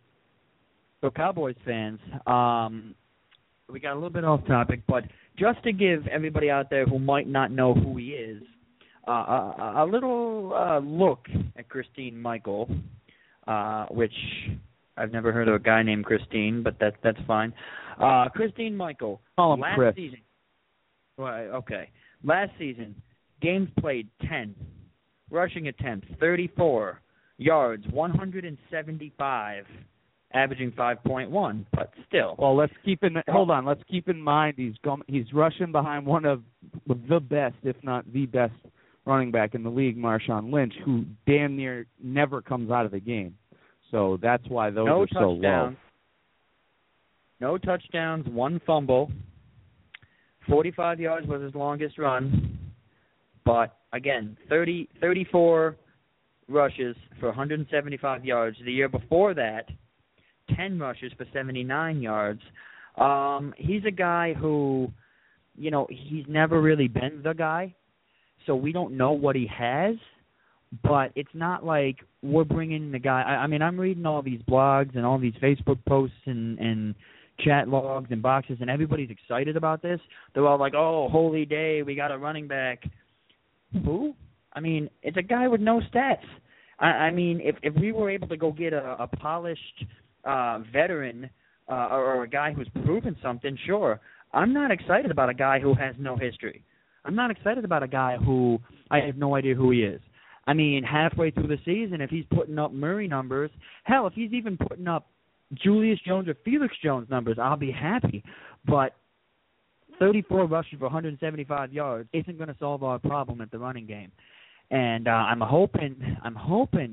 S2: So, Cowboys fans, um, we got a little bit off topic, but just to give everybody out there who might not know who he is uh, a, a little uh, look at Christine Michael, uh, which I've never heard of a guy named Christine, but that that's fine. Uh, Christine Michael,
S3: Call him
S2: last
S3: Chris.
S2: season. Right, okay. Last season, games played ten, rushing attempts thirty-four, yards one hundred seventy-five, averaging five point one, but still.
S3: Well, let's keep in hold on. Let's keep in mind he's going, he's rushing behind one of the best, if not the best, running back in the league, Marshawn Lynch, who damn near never comes out of the game. So that's why those
S2: no
S3: are so
S2: touchdowns.
S3: low.
S2: No touchdowns, one fumble. forty-five yards was his longest run. But, again, thirty, thirty-four rushes for one hundred seventy-five yards. The year before that, ten rushes for seventy-nine yards. Um, he's a guy who, you know, he's never really been the guy, so we don't know what he has. But it's not like we're bringing the guy. I, I mean, I'm reading all these blogs and all these Facebook posts and, and chat logs and boxes, and everybody's excited about this. They're all like, oh, holy day, we got a running back. Who? I mean, it's a guy with no stats. I, I mean, if if we were able to go get a, a polished uh, veteran uh, or, or a guy who's proven something, sure. I'm not excited about a guy who has no history. I'm not excited about a guy who I have no idea who he is. I mean, halfway through the season, if he's putting up Murray numbers, hell, if he's even putting up Julius Jones or Felix Jones numbers, I'll be happy. But thirty-four rushes for one hundred seventy-five yards isn't going to solve our problem at the running game. And uh, I'm hoping, I'm hoping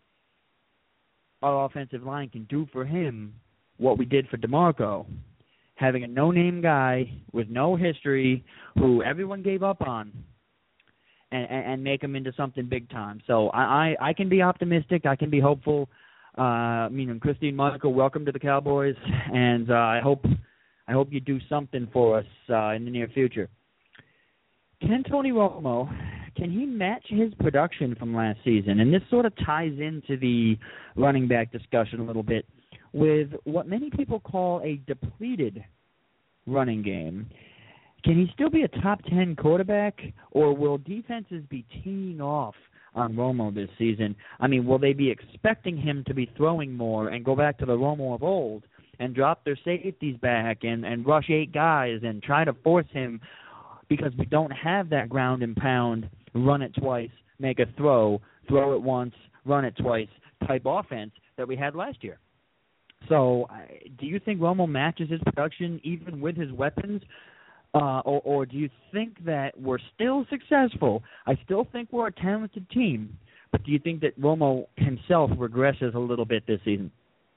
S2: our offensive line can do for him what we did for DeMarco, having a no-name guy with no history who everyone gave up on, and, and make him into something big time. So I, I, I can be optimistic. I can be hopeful. Uh, I mean, Christine Michael, welcome to the Cowboys, and uh, I hope I hope you do something for us uh, in the near future. Can Tony Romo, can he match his production from last season? And this sort of ties into the running back discussion a little bit with what many people call a depleted running game. Can he still be a top ten quarterback, or will defenses be teeing off on Romo this season? I mean, will they be expecting him to be throwing more and go back to the Romo of old and drop their safeties back and, and rush eight guys and try to force him because we don't have that ground and pound, run it twice, make a throw, throw it once, run it twice type offense that we had last year? So do you think Romo matches his production even with his weapons? Uh, or, or do you think that we're still successful? I still think we're a talented team, but do you think that Romo himself regresses a little bit this season?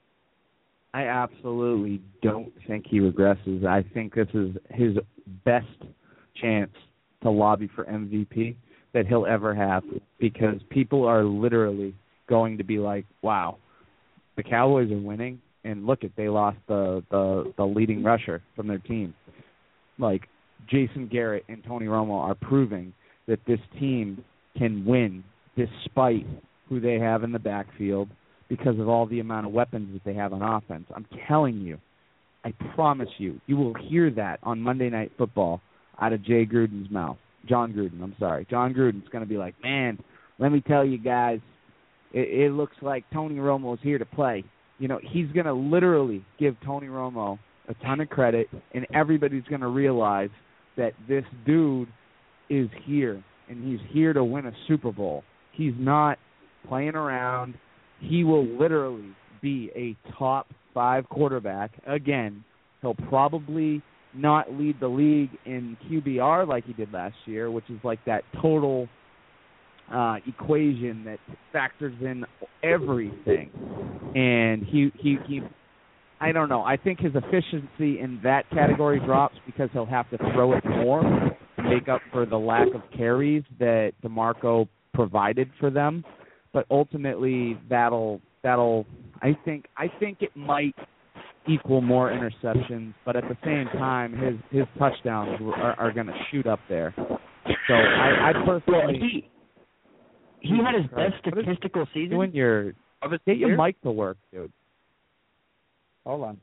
S3: I absolutely don't think he regresses. I think this is his best chance to lobby for M V P that he'll ever have, because people are literally going to be like, wow, the Cowboys are winning, and look at, they lost the, the, the leading rusher from their team. Like, Jason Garrett and Tony Romo are proving that this team can win despite who they have in the backfield because of all the amount of weapons that they have on offense. I'm telling you, I promise you, you will hear that on Monday Night Football out of Jay Gruden's mouth. John Gruden, I'm sorry. John Gruden's going to be like, man, let me tell you guys, it, it looks like Tony Romo's here to play. You know, he's going to literally give Tony Romo a ton of credit, and everybody's going to realize that this dude is here, and he's here to win a Super Bowl. He's not playing around. He will literally be a top five quarterback. Again, he'll probably not lead the league in Q B R like he did last year, which is like that total uh, equation that factors in everything. And he he he. I don't know. I think his efficiency in that category drops because he'll have to throw it more to make up for the lack of carries that DeMarco provided for them. But ultimately, that'll that'll. I think I think it might equal more interceptions, but at the same time, his his touchdowns are, are going to shoot up there. So I, I personally.
S2: He, he had his best statistical season.
S3: Doing your
S2: of his
S3: get
S2: year?
S3: your mic to work, dude.
S2: Hold on.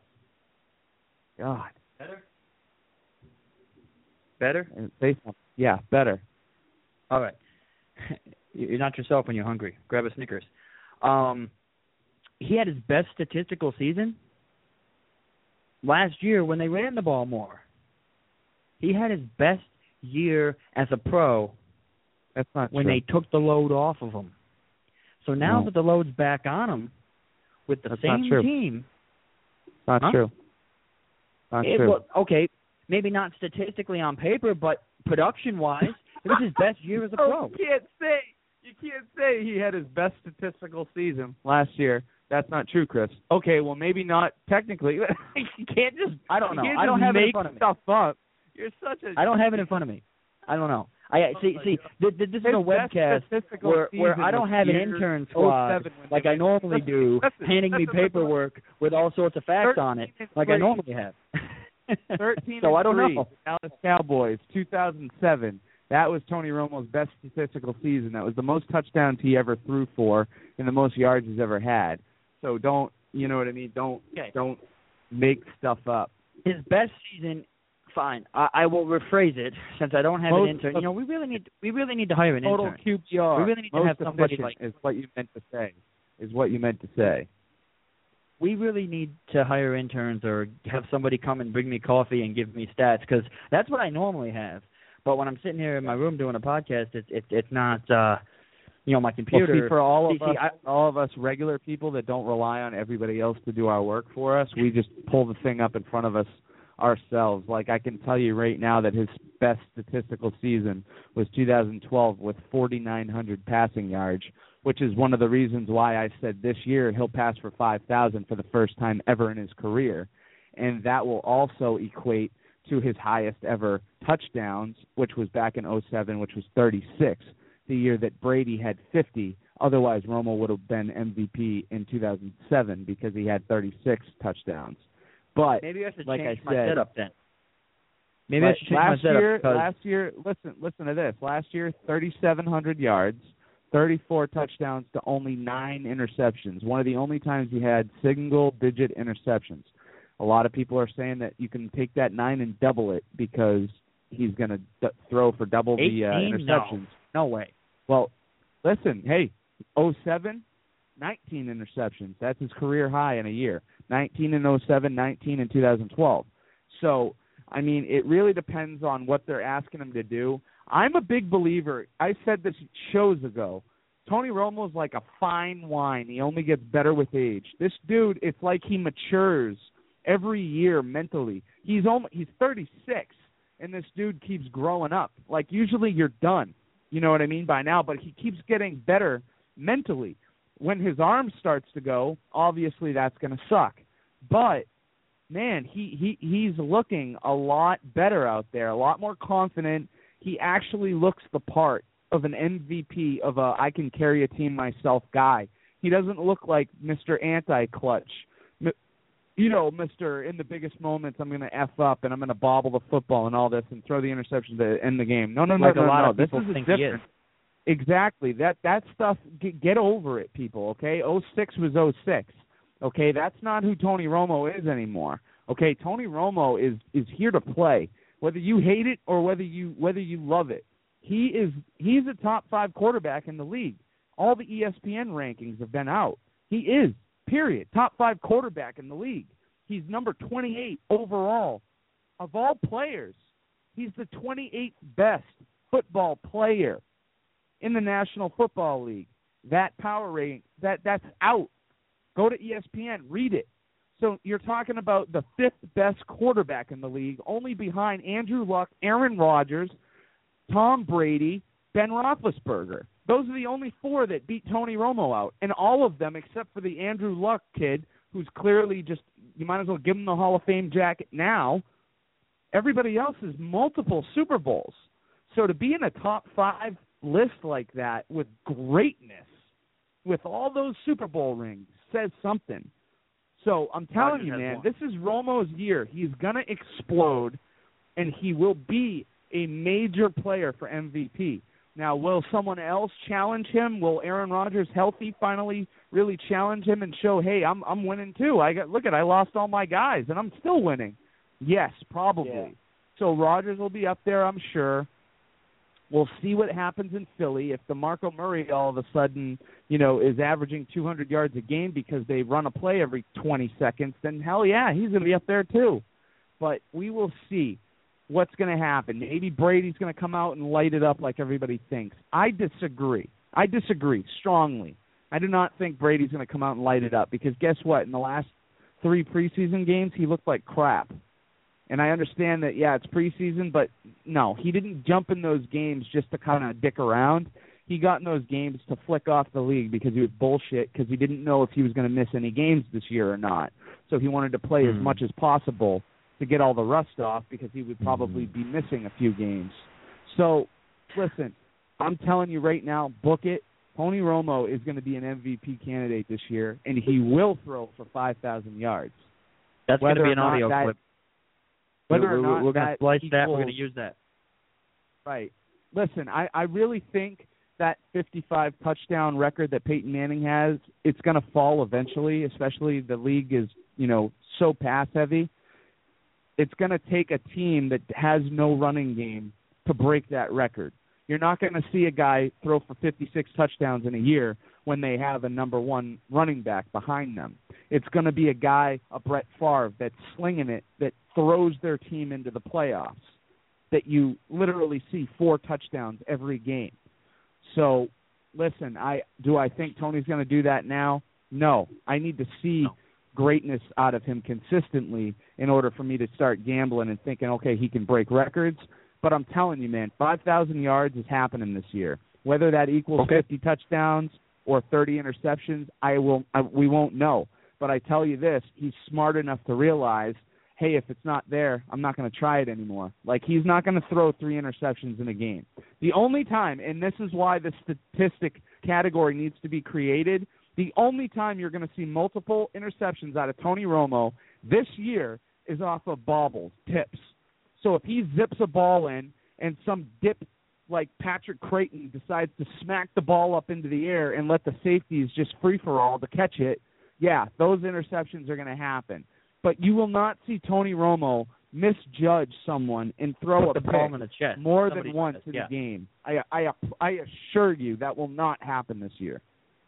S3: God.
S2: Better? Better?
S3: Say something. Yeah, better.
S2: All right. You're not yourself when you're hungry. Grab a Snickers. Um, he had his best statistical season last year when they ran the ball more. He had his best year as a pro
S3: That's not
S2: when
S3: true.
S2: they took the load off of him. So now
S3: No.
S2: that the load's back on him with the
S3: That's
S2: same
S3: not true.
S2: team.
S3: Not
S2: Huh?
S3: true. Not
S2: It,
S3: true.
S2: well, okay, maybe not statistically on paper, but production-wise, It was his best year as a
S3: Oh,
S2: pro.
S3: You can't say you can't say he had his best statistical season last year. That's not true, Chris. Okay, well maybe not technically. You can't just
S2: I don't know.
S3: You can't
S2: I don't
S3: just
S2: have it in
S3: make
S2: front of me.
S3: stuff up. You're such a
S2: I don't have it in front of me. I don't know. I
S3: Oh
S2: see.
S3: my
S2: See, th- th- this is
S3: His
S2: a
S3: best
S2: webcast
S3: statistical
S2: where, where
S3: season
S2: I don't
S3: was
S2: have an
S3: year
S2: intern
S3: oh
S2: squad
S3: seven when
S2: like
S3: they
S2: I
S3: made-
S2: normally do,
S3: Listen,
S2: handing me
S3: listen, listen.
S2: paperwork with all sorts of facts on it, like I normally have.
S3: Thirteen
S2: so
S3: and
S2: I don't
S3: three,
S2: know.
S3: Dallas Cowboys, two thousand seven. That was Tony Romo's best statistical season. That was the most touchdowns he ever threw for and the most yards he's ever had. So don't, you know what I mean? Don't
S2: Okay.
S3: don't make stuff up.
S2: His best season. Fine. I, I will rephrase it since I don't have
S3: Most
S2: an intern. You know, we really need we really need to hire an
S3: Total
S2: intern.
S3: Q B R.
S2: We really need to
S3: most
S2: have somebody
S3: efficient
S2: like-
S3: is what you meant to say. Is what you meant to say.
S2: We really need to hire interns or have somebody come and bring me coffee and give me stats because that's what I normally have. But when I'm sitting here in my room doing a podcast, it's it's it's not uh, you know my computer.
S3: Well, see, for all of
S2: see, see,
S3: us,
S2: I,
S3: all of us regular people that don't rely on everybody else to do our work for us, we just pull the thing up in front of us ourselves. Like I can tell you right now that his best statistical season was two thousand twelve with forty-nine hundred passing yards, which is one of the reasons why I said this year he'll pass for five thousand for the first time ever in his career. And that will also equate to his highest ever touchdowns, which was back in oh seven, which was thirty-six, the year that Brady had fifty. Otherwise, Romo would have been M V P in two thousand seven because he had thirty-six touchdowns. But
S2: maybe I should
S3: like
S2: change
S3: I
S2: my
S3: said,
S2: setup then. Maybe I
S3: Like,
S2: should change
S3: last
S2: my setup
S3: year,
S2: because
S3: last year, listen, listen to this. Last year, thirty-seven hundred yards, thirty-four touchdowns to only nine interceptions. One of the only times he had single-digit interceptions. A lot of people are saying that you can take that nine and double it because he's going to d- throw for double the uh,
S2: eighteen?
S3: interceptions.
S2: No. no way.
S3: Well, listen, hey, oh seven, nineteen interceptions. That's his career high in a year. nineteen in oh seven, nineteen in two thousand twelve. So, I mean, it really depends on what they're asking him to do. I'm a big believer. I said this shows ago. Tony Romo's like a fine wine. He only gets better with age. This dude, it's like he matures every year mentally. He's almost, he's thirty-six, and this dude keeps growing up. Like, usually you're done, you know what I mean, by now, but he keeps getting better mentally. When his arm starts to go, obviously that's going to suck. But, man, he, he he's looking a lot better out there, a lot more confident. He actually looks the part of an M V P, of a I can carry a team myself guy. He doesn't look like Mister Anti-Clutch. You know, Mister in the biggest moments, I'm going to F up and I'm going to bobble the football and all this and throw the interception to end the game. No, no, no,
S2: like
S3: no,
S2: a lot
S3: no.
S2: of
S3: This
S2: people
S3: is
S2: think
S3: different.
S2: he is.
S3: Exactly. That that stuff, get, get over it, people, okay? oh six was oh six, okay? That's not who Tony Romo is anymore, okay? Tony Romo is, is here to play, whether you hate it or whether you whether you love it. He is he's a top five quarterback in the league. All the E S P N rankings have been out. He is, period, top five quarterback in the league. He's number twenty-eight overall. Of all players, he's the twenty-eighth best football player in the National Football League. That power rating, that, that's out. Go to E S P N, read it. So you're talking about the fifth best quarterback in the league, only behind Andrew Luck, Aaron Rodgers, Tom Brady, Ben Roethlisberger. Those are the only four that beat Tony Romo out. And all of them, except for the Andrew Luck kid, who's clearly just, you might as well give him the Hall of Fame jacket now. Everybody else is multiple Super Bowls. So to be in a top five list like that with greatness, with all those Super Bowl rings, says something. So I'm telling you, man, this is Romo's year. He's going to explode, and he will be a major player for M V P. Now, will someone else challenge him? Will Aaron Rodgers, healthy, finally really challenge him and show, hey, I'm I'm winning too. I got look at I lost all my guys and I'm still winning. Yes, probably. Yeah. So Rodgers will be up there, I'm sure. We'll see what happens in Philly if DeMarco Murray all of a sudden, you know, is averaging two hundred yards a game because they run a play every twenty seconds. Then hell yeah, he's going to be up there too. But we will see what's going to happen. Maybe Brady's going to come out and light it up like everybody thinks. I disagree. I disagree strongly. I do not think Brady's going to come out and light it up because guess what? In the last three preseason games, he looked like crap. And I understand that, yeah, it's preseason, but no, he didn't jump in those games just to kind of dick around. He got in those games to flick off the league because he was bullshit, because he didn't know if he was going to miss any games this year or not. So he wanted to play mm. as much as possible to get all the rust off, because he would probably mm. be missing a few games. So, listen, I'm telling you right now, book it. Tony Romo is going to be an M V P candidate this year, and he will throw for five thousand yards.
S2: That's going to be an audio
S3: that,
S2: clip.
S3: Whether
S2: we're,
S3: or not
S2: we're going to splice
S3: equals,
S2: that. We're going to use that.
S3: Right. Listen, I, I really think that fifty-five touchdown record that Peyton Manning has, it's going to fall eventually, especially the league is, you know, so pass heavy. It's going to take a team that has no running game to break that record. You're not going to see a guy throw for fifty-six touchdowns in a year when they have a number one running back behind them. It's going to be a guy, a Brett Favre, that's slinging it, that throws their team into the playoffs, that you literally see four touchdowns every game. So, listen, I do I think Tony's going to do that now? No. I need to see no. greatness out of him consistently in order for me to start gambling and thinking, okay, he can break records. But I'm telling you, man, five thousand yards is happening this year. Whether that equals okay. fifty touchdowns or thirty interceptions, I will. I, we won't know. But I tell you this, he's smart enough to realize, hey, if it's not there, I'm not going to try it anymore. Like, he's not going to throw three interceptions in a game. The only time, and this is why the statistic category needs to be created, the only time you're going to see multiple interceptions out of Tony Romo this year is off of bobbles, tips. So if he zips a ball in and some dip like Patrick Creighton decides to smack the ball up into the air and let the safeties just free-for-all to catch it, yeah, those interceptions are going to happen. But you will not see Tony Romo misjudge someone and throw
S2: Put
S3: a
S2: the ball
S3: pick
S2: in the chest.
S3: more
S2: Somebody
S3: than once
S2: says,
S3: in
S2: yeah.
S3: the game. I, I I assure you that will not happen this year.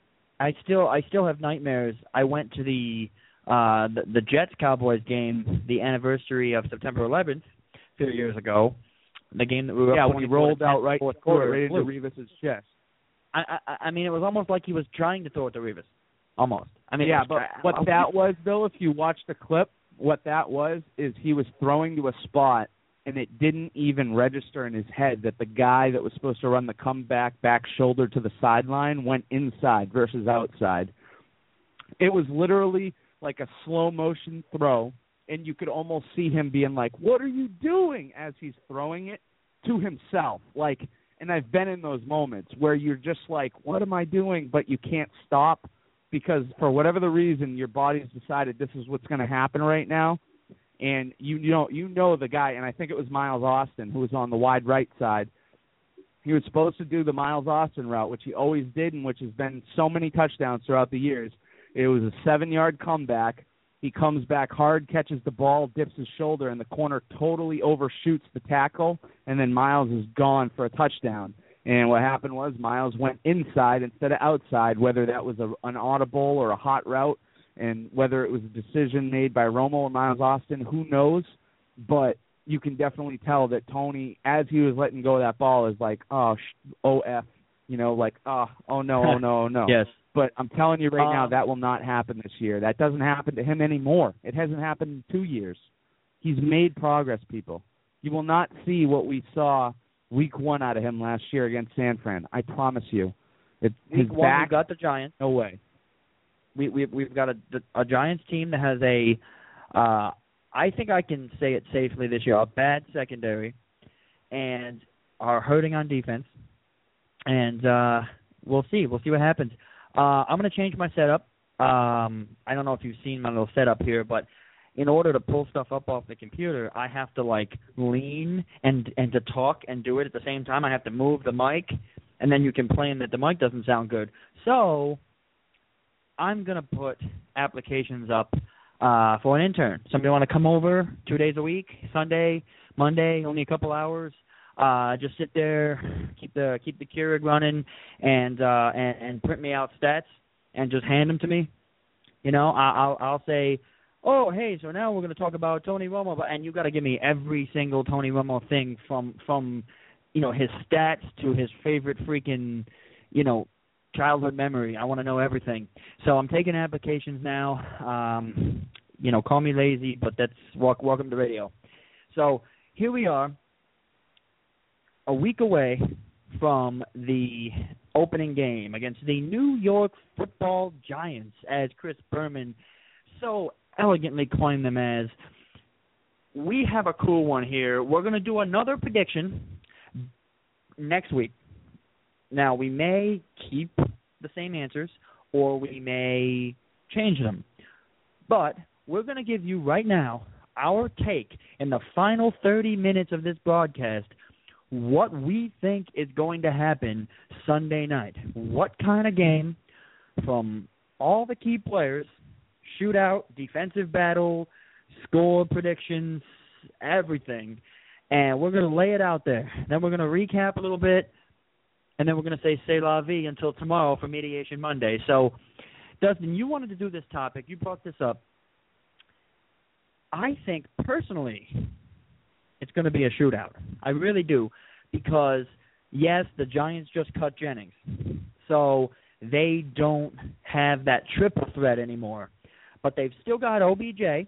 S2: I still I still have nightmares. I went to the uh, the, the Jets Cowboys game, the anniversary of September eleventh, a few years ago. The game that we were
S3: yeah,
S2: up
S3: when he rolled out right
S2: fourth
S3: quarter,
S2: quarter
S3: right into Revis's chest.
S2: I, I I mean, it was almost like he was trying to throw it to Revis. Almost. I mean,
S3: yeah,
S2: was,
S3: but
S2: I,
S3: what
S2: I,
S3: that was, though, if you watch the clip, what that was is he was throwing to a spot, and it didn't even register in his head that the guy that was supposed to run the comeback back shoulder to the sideline went inside versus outside. It was literally like a slow-motion throw, and you could almost see him being like, what are you doing, as he's throwing it to himself. Like, and I've been in those moments where you're just like, what am I doing? But you can't stop because for whatever the reason, your body's decided this is what's going to happen right now. And you, you know you know the guy, and I think it was Miles Austin, who was on the wide right side. He was supposed to do the Miles Austin route, which he always did and which has been so many touchdowns throughout the years. It was a seven-yard comeback. He comes back hard, catches the ball, dips his shoulder, and the corner totally overshoots the tackle, and then Miles is gone for a touchdown. And what happened was Miles went inside instead of outside, whether that was a, an audible or a hot route, and whether it was a decision made by Romo or Miles Austin, who knows? But you can definitely tell that Tony, as he was letting go of that ball, is like, oh, sh- O F, you know, like, oh, oh no, oh no, oh no.
S2: Yes.
S3: But I'm telling you right
S2: uh,
S3: now, that will not happen this year. That doesn't happen to him anymore. It hasn't happened in two years. He's made progress, people. You will not see what we saw week one out of him last year against San Fran. I promise you. It, his
S2: week one,
S3: back,
S2: we got the Giants.
S3: No way.
S2: We, we, we've got a, a Giants team that has a, uh, I think I can say it safely this year, a bad secondary, and are hurting on defense. And uh, we'll see. We'll see what happens. Uh, I'm going to change my setup. Um, I don't know if you've seen my little setup here, but in order to pull stuff up off the computer, I have to, like, lean and and to talk and do it at the same time. I have to move the mic, and then you complain that the mic doesn't sound good. So I'm going to put applications up uh, for an intern. Somebody want to come over two days a week, Sunday, Monday, only a couple hours. Uh, just sit there, keep the keep the Keurig running, and uh, and and print me out stats, and just hand them to me. You know, I, I'll I'll say, oh hey, so now we're going to talk about Tony Romo, and you got to give me every single Tony Romo thing from from, you know, his stats to his favorite freaking, you know, childhood memory. I want to know everything. So I'm taking applications now. Um, you know, call me lazy, but that's welcome to radio. So here we are, a week away from the opening game against the New York Football Giants, as Chris Berman so elegantly coined them as. We have a cool one here. We're going to do another prediction next week. Now, we may keep the same answers, or we may change them. But we're going to give you right now our take in the final thirty minutes of this broadcast, what we think is going to happen Sunday night. What kind of game from all the key players, shootout, defensive battle, score predictions, everything. And we're going to lay it out there. Then we're going to recap a little bit, and then we're going to say c'est la vie until tomorrow for Mediation Monday. So, Dustin, you wanted to do this topic. You brought this up. I think, personally, it's going to be a shootout. I really do, because, yes, the Giants just cut Jennings. So they don't have that triple threat anymore. But they've still got O B J,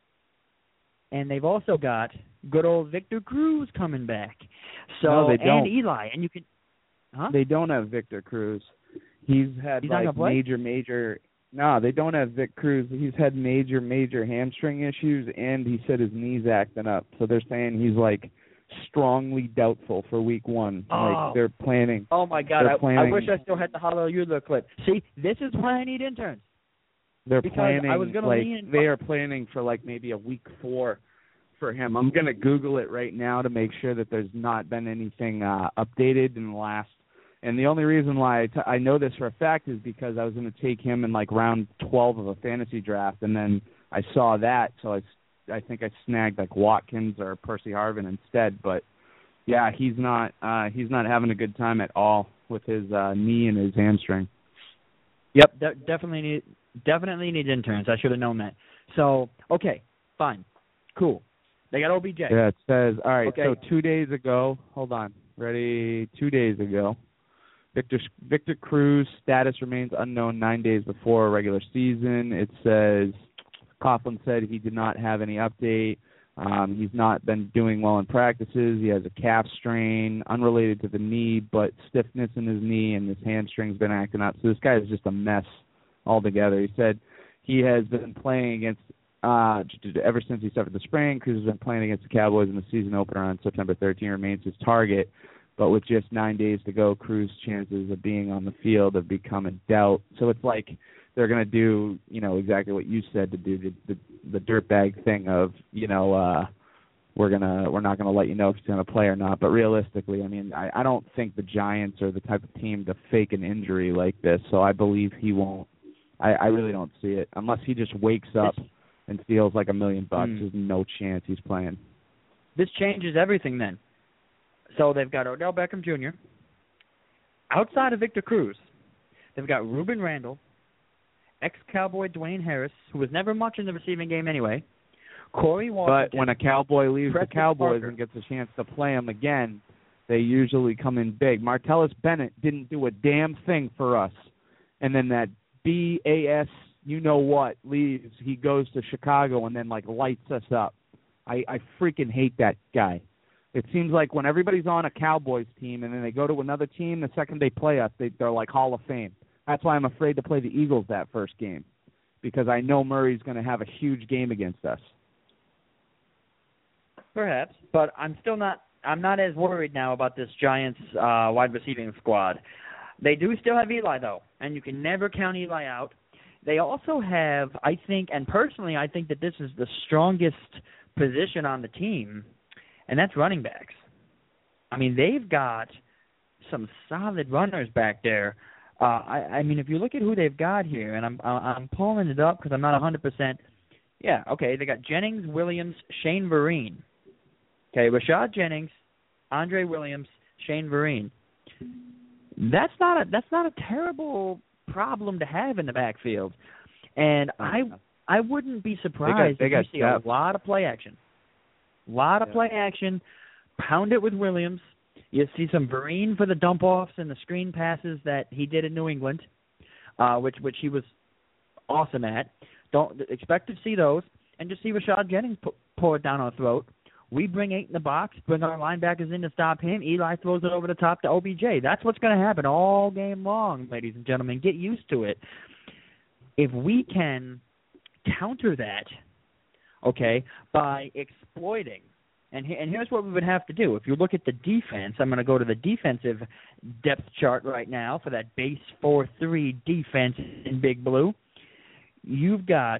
S2: and they've also got good old Victor Cruz coming back. So
S3: no, they don't.
S2: And Eli, and you can huh?
S3: They don't have Victor Cruz. He's had
S2: He's
S3: like major, major. No, they don't have Vic Cruz. He's had major, major hamstring issues, and he said his knee's acting up. So they're saying he's like strongly doubtful for week one.
S2: Oh.
S3: Like they're planning.
S2: Oh my God! I,
S3: planning,
S2: I wish I still had the Hallelujah clip. See, this is why I need interns.
S3: They're
S2: because
S3: planning.
S2: I was gonna
S3: like
S2: lean-
S3: they are planning for like maybe a week four for him. I'm gonna Google it right now to make sure that there's not been anything uh, updated in the last. And the only reason why I, t- I know this for a fact is because I was going to take him in like round twelve of a fantasy draft, and then I saw that, so I, I think I snagged like Watkins or Percy Harvin instead. But yeah, he's not uh, he's not having a good time at all with his uh, knee and his hamstring.
S2: Yep, de- definitely need definitely need interns. I should have known that. So okay, fine, cool. They got O B J.
S3: Yeah, it says all right.
S2: Okay.
S3: So two days ago, hold on, ready? Two days ago. Victor Victor Cruz status remains unknown nine days before a regular season. It says Coughlin said he did not have any update. Um, he's not been doing well in practices. He has a calf strain unrelated to the knee, but stiffness in his knee and his hamstring's been acting up. So this guy is just a mess altogether. He said he has been playing against uh, ever since he suffered the sprain. Cruz has been playing against the Cowboys in the season opener on September thirteenth. Remains his target. But with just nine days to go, Cruz's chances of being on the field have become in doubt. So it's like they're going to do, you know, exactly what you said to do, the the, the dirtbag thing of, you know, uh, we're gonna we're not going to let you know if he's going to play or not. But realistically, I mean, I, I don't think the Giants are the type of team to fake an injury like this. So I believe he won't. I, I really don't see it unless he just wakes up and feels like a million bucks.
S2: Mm.
S3: There's no chance he's playing.
S2: This changes everything then. So they've got Odell Beckham Junior Outside of Victor Cruz, they've got Ruben Randall, ex-Cowboy Dwayne Harris, who was never much in the receiving game anyway, Corey Washington.
S3: But when a Cowboy leaves
S2: Preston
S3: the Cowboys
S2: Parker.
S3: and gets a chance to play him again, they usually come in big. Martellus Bennett didn't do a damn thing for us. And then that B A S you-know-what leaves. He goes to Chicago and then, like, lights us up. I, I freaking hate that guy. It seems like when everybody's on a Cowboys team and then they go to another team, the second they play us, they, they're like Hall of Fame. That's why I'm afraid to play the Eagles that first game, because I know Murray's going to have a huge game against us.
S2: Perhaps, but I'm still not. I'm not as worried now about this Giants uh, wide receiving squad. They do still have Eli though, and you can never count Eli out. They also have, I think, and personally, I think that this is the strongest position on the team. And that's running backs. I mean, they've got some solid runners back there. Uh, I, I mean, if you look at who they've got here, and I'm I'm pulling it up because I'm not one hundred percent. Yeah, okay, they got Jennings, Williams, Shane Vereen. Okay, Rashad Jennings, Andre Williams, Shane Vereen. That's not a that's not a terrible problem to have in the backfield. And I I wouldn't be surprised
S3: they got, they
S2: if you see
S3: got
S2: a lot of play action. A lot of
S3: yeah.
S2: play action. Pound it with Williams. You see some Vereen for the dump-offs and the screen passes that he did in New England, uh, which which he was awesome at. Don't expect to see those. And just see Rashad Jennings pu- pour it down our throat. We bring eight in the box, bring our linebackers in to stop him. Eli throws it over the top to O B J. That's what's going to happen all game long, ladies and gentlemen. Get used to it. If we can counter that, okay, by exploiting, and, he, and here's what we would have to do. If you look at the defense, I'm going to go to the defensive depth chart right now for that base four three defense in Big Blue. You've got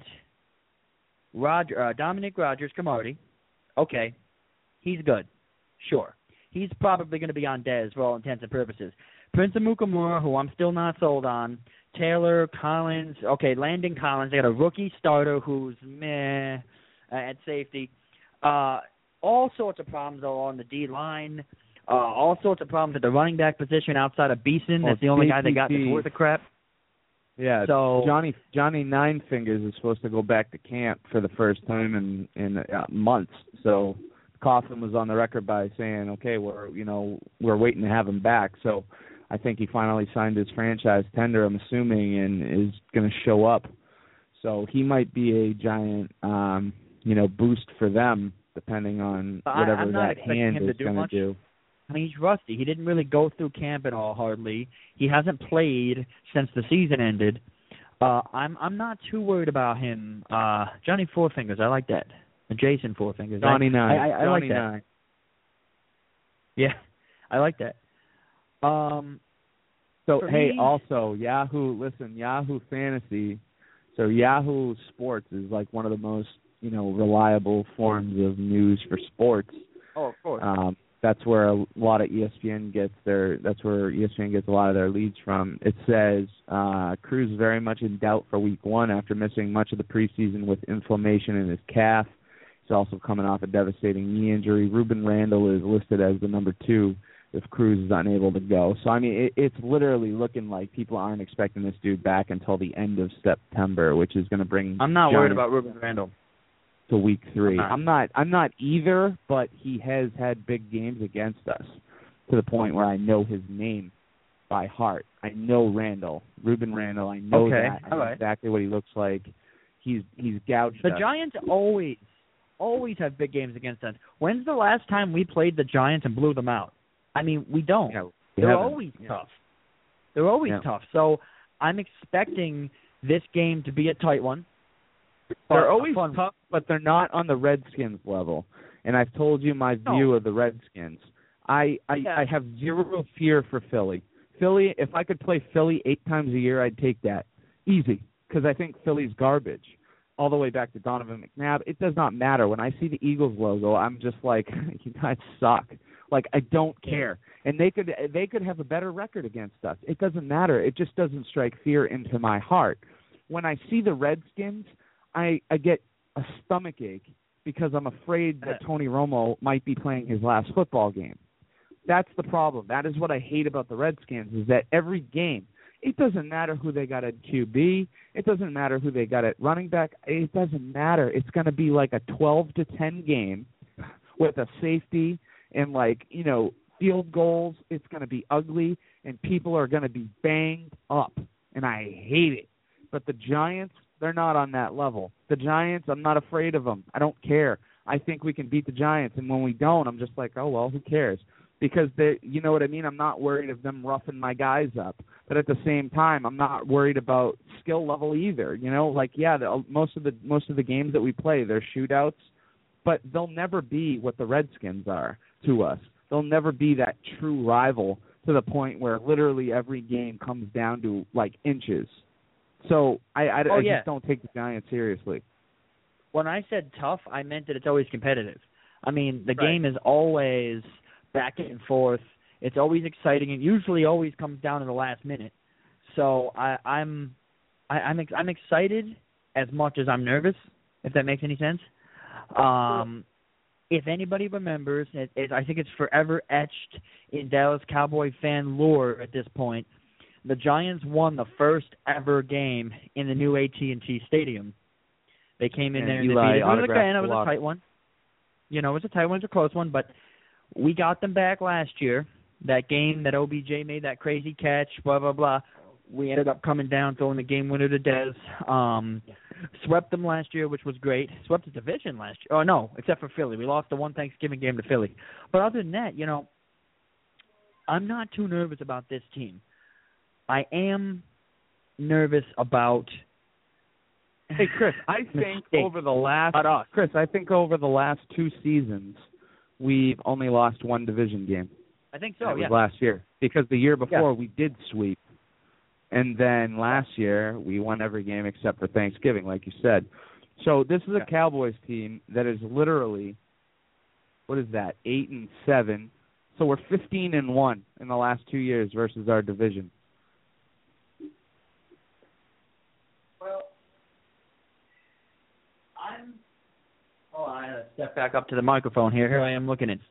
S2: Roger, uh, Dominic Rodgers-Cromartie. Okay, he's good. Sure. He's probably going to be on Dez for all intents and purposes. Prince Amukamura, who I'm still not sold on. Taylor, Collins. Okay, Landon Collins. They got a rookie starter who's meh uh, at safety. Uh, all sorts of problems, though, on the D-line. Uh, all sorts of problems at the running back position outside of Beeson. That's oh, the only guy they got that's worth the crap.
S3: Yeah,
S2: so
S3: Johnny Johnny Nine Fingers is supposed to go back to camp for the first time in in uh, months. So Coughlin was on the record by saying, "Okay, we're you know we're waiting to have him back." So I think he finally signed his franchise tender, I'm assuming, and is going to show up. So he might be a giant um, you know boost for them, depending on whatever
S2: I'm not
S3: that hand is going to do.
S2: I mean, he's rusty. He didn't really go through camp at all, hardly. He hasn't played since the season ended. Uh, I'm I'm not too worried about him. Uh, Johnny Four Fingers, I like that. Jason Four Fingers.
S3: Johnny
S2: I,
S3: Nine.
S2: I, I, I
S3: Johnny
S2: like that.
S3: Nine.
S2: Yeah, I like that. Um,
S3: so hey,
S2: me,
S3: also Yahoo. Listen, Yahoo Fantasy. So Yahoo Sports is like one of the most you know reliable forms of news for sports.
S2: Oh, of course.
S3: Um, That's where a lot of E S P N gets their. That's where E S P N gets a lot of their leads from. It says uh, Cruz is very much in doubt for Week One after missing much of the preseason with inflammation in his calf. He's also coming off a devastating knee injury. Ruben Randall is listed as the number two if Cruz is unable to go. So I mean, it, it's literally looking like people aren't expecting this dude back until the end of September, which is going to bring.
S2: I'm not
S3: Giants
S2: worried about Ruben Randall.
S3: To week three.
S2: I'm not.
S3: I'm not I'm not either, but he has had big games against us to the point where I know his name by heart. I know Randall. Ruben Randall, I know
S2: okay.
S3: that. I
S2: All
S3: know
S2: right.
S3: exactly what he looks like. He's he's gouged
S2: The
S3: us.
S2: Giants always always have big games against us. When's the last time we played the Giants and blew them out? I mean, we don't.
S3: Yeah, we
S2: They're
S3: haven't.
S2: always
S3: Yeah.
S2: tough. They're always
S3: Yeah.
S2: tough. So I'm expecting this game to be a tight one.
S3: They're always tough, but they're not on the Redskins level. And I've told you my
S2: No.
S3: view of the Redskins. I I,
S2: Yeah.
S3: I have zero fear for Philly. Philly, if I could play Philly eight times a year, I'd take that. Easy, because I think Philly's garbage. All the way back to Donovan McNabb, it does not matter. When I see the Eagles logo, I'm just like, you guys suck. Like, I don't care. And they could they could have a better record against us. It doesn't matter. It just doesn't strike fear into my heart. When I see the Redskins, I, I get a stomach ache because I'm afraid that Tony Romo might be playing his last football game. That's the problem. That is what I hate about the Redskins, is that every game, it doesn't matter who they got at Q B. It doesn't matter who they got at running back. It doesn't matter. It's going to be like a twelve to ten game with a safety and, like, you know, field goals. It's going to be ugly, and people are going to be banged up, and I hate it. But the Giants, they're not on that level. The Giants, I'm not afraid of them. I don't care. I think we can beat the Giants, and when we don't, I'm just like, oh, well, who cares? Because, they, you know what I mean? I'm not worried of them roughing my guys up. But at the same time, I'm not worried about skill level either. You know, like, yeah, the, most of the most of the games that we play, they're shootouts, but they'll never be what the Redskins are to us. They'll never be that true rival to the point where literally every game comes down to, like, inches. So I, I,
S2: oh,
S3: I
S2: yeah.
S3: just don't take the Giants seriously.
S2: When I said tough, I meant that it's always competitive. I mean, the
S3: Right.
S2: game is always back and forth. It's always exciting. It usually always comes down to the last minute. So I, I'm, I, I'm, ex- I'm excited as much as I'm nervous, if that makes any sense. Um, if anybody remembers, it, it, I think it's forever etched in Dallas Cowboy fan lore at this point. The Giants won the first ever game in the new A T and T Stadium. They came in
S3: And
S2: there and
S3: Eli
S2: they beat us. It was,
S3: autographed
S2: again, it was
S3: the
S2: a tight one. You know, it was a tight one. It was a close one, but we got them back last year. That game that O B J made that crazy catch, blah, blah, blah. we ended up coming down, throwing the game winner to Dez. Um, swept them last year, which was great. Swept the division last year. Oh, no, except for Philly. We lost the one Thanksgiving game to Philly. But other than that, you know, I'm not too nervous about this team. I am nervous about –
S3: Hey, Chris, I think over the last – Chris, I think over the last two seasons, we've only lost one division game.
S2: I think so,
S3: That
S2: yeah.
S3: was last year. Because the year before,
S2: yeah.
S3: we did sweep. And then last year, we won every game except for Thanksgiving, like you said. So this is a Cowboys team that is literally, what is that, eight and seven. So we're fifteen and one in the last two years versus our division.
S2: Well, I'm. Oh, I had to step back up to the microphone here. Here I am looking at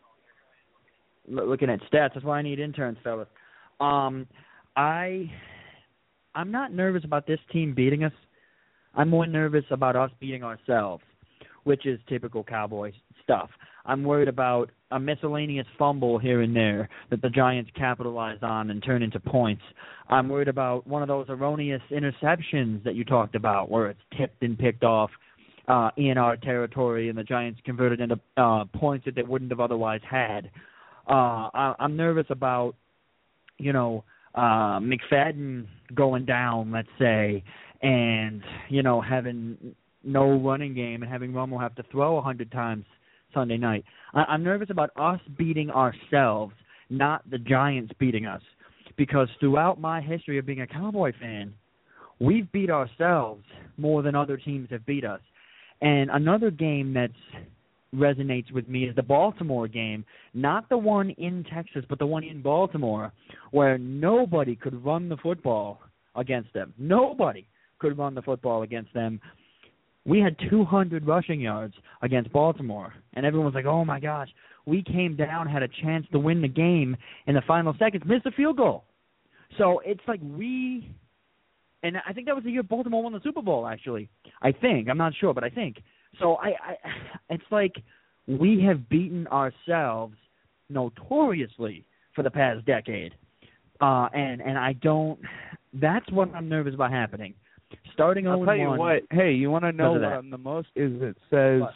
S2: looking at stats. That's why I need interns, fellas. Um, I. I'm not nervous about this team beating us. I'm more nervous about us beating ourselves, which is typical Cowboys stuff. I'm worried about a miscellaneous fumble here and there that the Giants capitalize on and turn into points. I'm worried about one of those erroneous interceptions that you talked about where it's tipped and picked off uh, in our territory and the Giants converted into uh, points that they wouldn't have otherwise had. Uh, I, I'm nervous about, you know, Uh, McFadden going down, let's say, and, you know, having no running game and having Romo have to throw a hundred times Sunday night. I- I'm nervous about us beating ourselves, not the Giants beating us, because throughout my history of being a Cowboy fan, we've beat ourselves more than other teams have beat us. And another game that's resonates with me is the Baltimore game, not the one in Texas, but the one in Baltimore, where nobody could run the football against them. Nobody could run the football against them. We had two hundred rushing yards against Baltimore, and everyone was like, oh, my gosh. We came down, had a chance to win the game in the final seconds, missed a field goal. So it's like we – and I think that was the year Baltimore won the Super Bowl, actually. I think. I'm not sure, but I think. So I, I, it's like we have beaten ourselves notoriously for the past decade, uh, and and I don't. That's what I'm nervous about happening. Starting
S3: I'll tell you what. Hey, you want to know what I'm the most? Is it says what?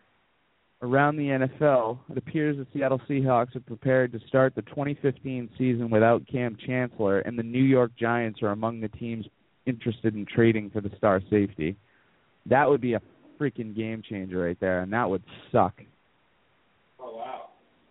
S3: Around the N F L, it appears the Seattle Seahawks are prepared to start the twenty fifteen season without Cam Chancellor, and the New York Giants are among the teams interested in trading for the star safety. That would be a freaking game changer right there, and that would suck.
S4: Oh, wow.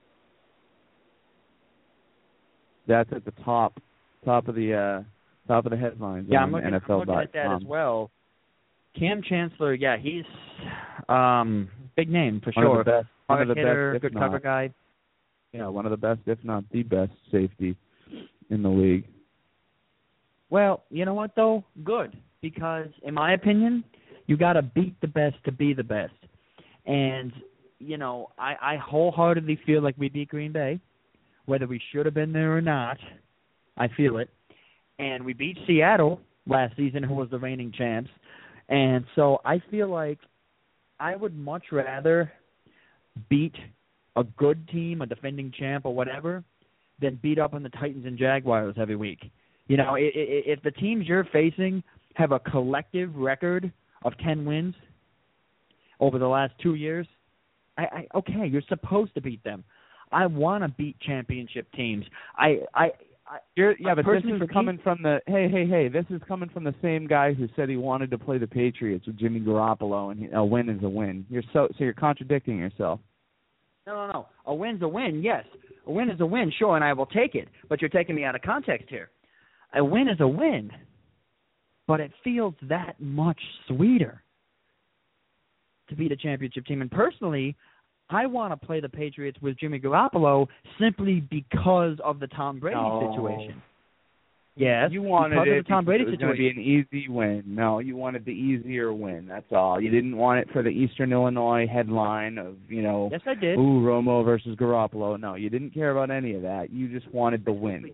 S3: That's at the top top of the uh, top of the headlines
S2: yeah,
S3: on
S2: I'm looking,
S3: N F L
S2: looking at that as well. Cam Chancellor, yeah, he's um big name for
S3: one
S2: sure.
S3: Of the best, one
S2: Hard
S3: of the
S2: hitter,
S3: best,
S2: good
S3: not,
S2: cover guy.
S3: Yeah, one of the best, if not the best safety in the league.
S2: Well, you know what though? Good, because in my opinion, you got to beat the best to be the best. And, you know, I, I wholeheartedly feel like we beat Green Bay, whether we should have been there or not. I feel it. And we beat Seattle last season, who was the reigning champs. And so I feel like I would much rather beat a good team, a defending champ or whatever, than beat up on the Titans and Jaguars every week. You know, if the teams you're facing have a collective record of ten wins over the last two years, I, I okay, you're supposed to beat them. I want to beat championship teams. I, I, I
S3: you're, yeah, but this is
S2: for
S3: coming
S2: me,
S3: from the hey, hey, hey. This is coming from the same guy who said he wanted to play the Patriots with Jimmy Garoppolo, and he, a win is a win. You're so so you're contradicting yourself.
S2: No, no, no. A win's a win. Yes, a win is a win. Sure, and I will take it. But you're taking me out of context here. A win is a win. But it feels that much sweeter to beat a championship team. And personally, I want to play the Patriots with Jimmy Garoppolo simply because of the Tom Brady
S3: no.
S2: situation. Yes,
S3: you wanted
S2: because
S3: it
S2: of the Tom Brady
S3: it was
S2: situation.
S3: going to be an easy win. No, you wanted the easier win. That's all. You didn't want it for the Eastern Illinois headline of, you know,
S2: yes, I did.
S3: Ooh, Romo versus Garoppolo. No, you didn't care about any of that. You just wanted the win.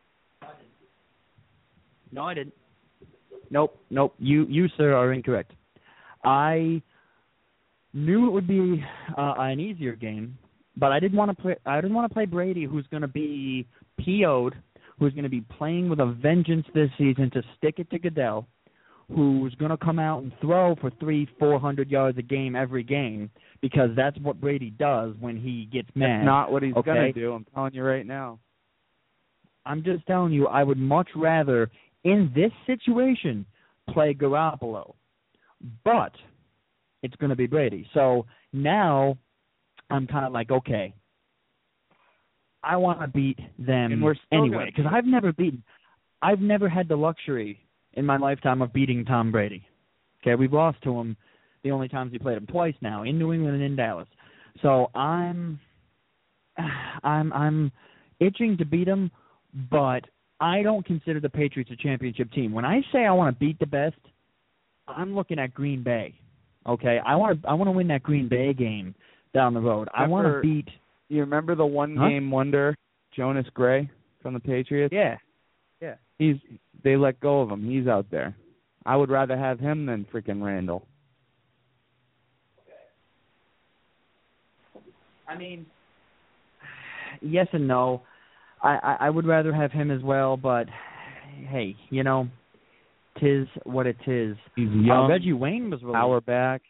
S2: No, I didn't. Nope, nope. You, you, sir, are incorrect. I knew it would be uh, an easier game, but I didn't want to play. I didn't want to play Brady, who's going to be P O'd, who's going to be playing with a vengeance this season to stick it to Goodell, who's going to come out and throw for three, four hundred yards a game every game, because that's what Brady does when he gets mad.
S3: That's not what he's
S2: okay?
S3: going to do. I'm telling you right now.
S2: I'm just telling you, I would much rather, in this situation, play Garoppolo. But it's going to be Brady. So now I'm kind of like, okay, I want to beat them
S3: And we're still
S2: anyway, because I've never beaten, I've never had the luxury in my lifetime of beating Tom Brady. Okay, we've lost to him the only times we played him, twice now, in New England and in Dallas. So I'm, I'm, I'm itching to beat him, but I don't consider the Patriots a championship team. When I say I want to beat the best, I'm looking at Green Bay. Okay, I want to, I want to win that Green Bay game down the road.
S3: Remember,
S2: I want to beat.
S3: You remember the one-game huh? wonder, Jonas Gray from the Patriots?
S2: Yeah, yeah.
S3: He's they let go of him. He's out there. I would rather have him than freaking Randall.
S2: I mean, yes and no. I, I, I would rather have him as well, but hey, you know, tis what it is.
S3: He's young.
S2: Uh, Reggie Wayne was released.
S3: Power back.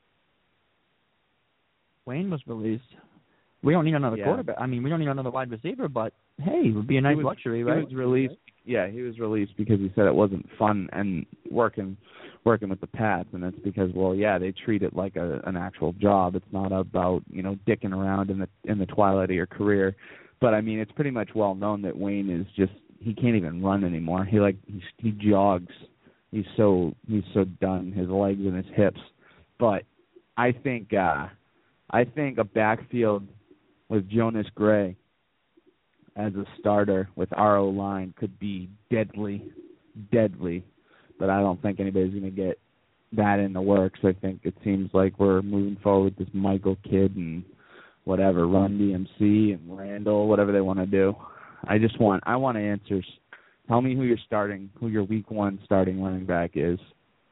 S2: Wayne was released. We don't need another
S3: yeah.
S2: quarterback. I mean, we don't need another wide receiver, but hey, it would be a nice
S3: was,
S2: luxury, right?
S3: He was released. Yeah, he was released because he said it wasn't fun and working working with the Pats, and that's because, well, yeah, they treat it like a, an actual job. It's not about, you know, dicking around in the in the twilight of your career. But I mean, it's pretty much well known that Wayne is just he can't even run anymore. He like he, he jogs. He's so he's so done. His legs and his hips. But I think uh, I think a backfield with Jonas Gray as a starter with our O-line could be deadly, deadly. But I don't think anybody's going to get that in the works. I think it seems like we're moving forward with this Michael kid and whatever, Run D M C and Randall, whatever they want to do. I just want I want answers. Tell me who you're starting, who your week one starting running back is.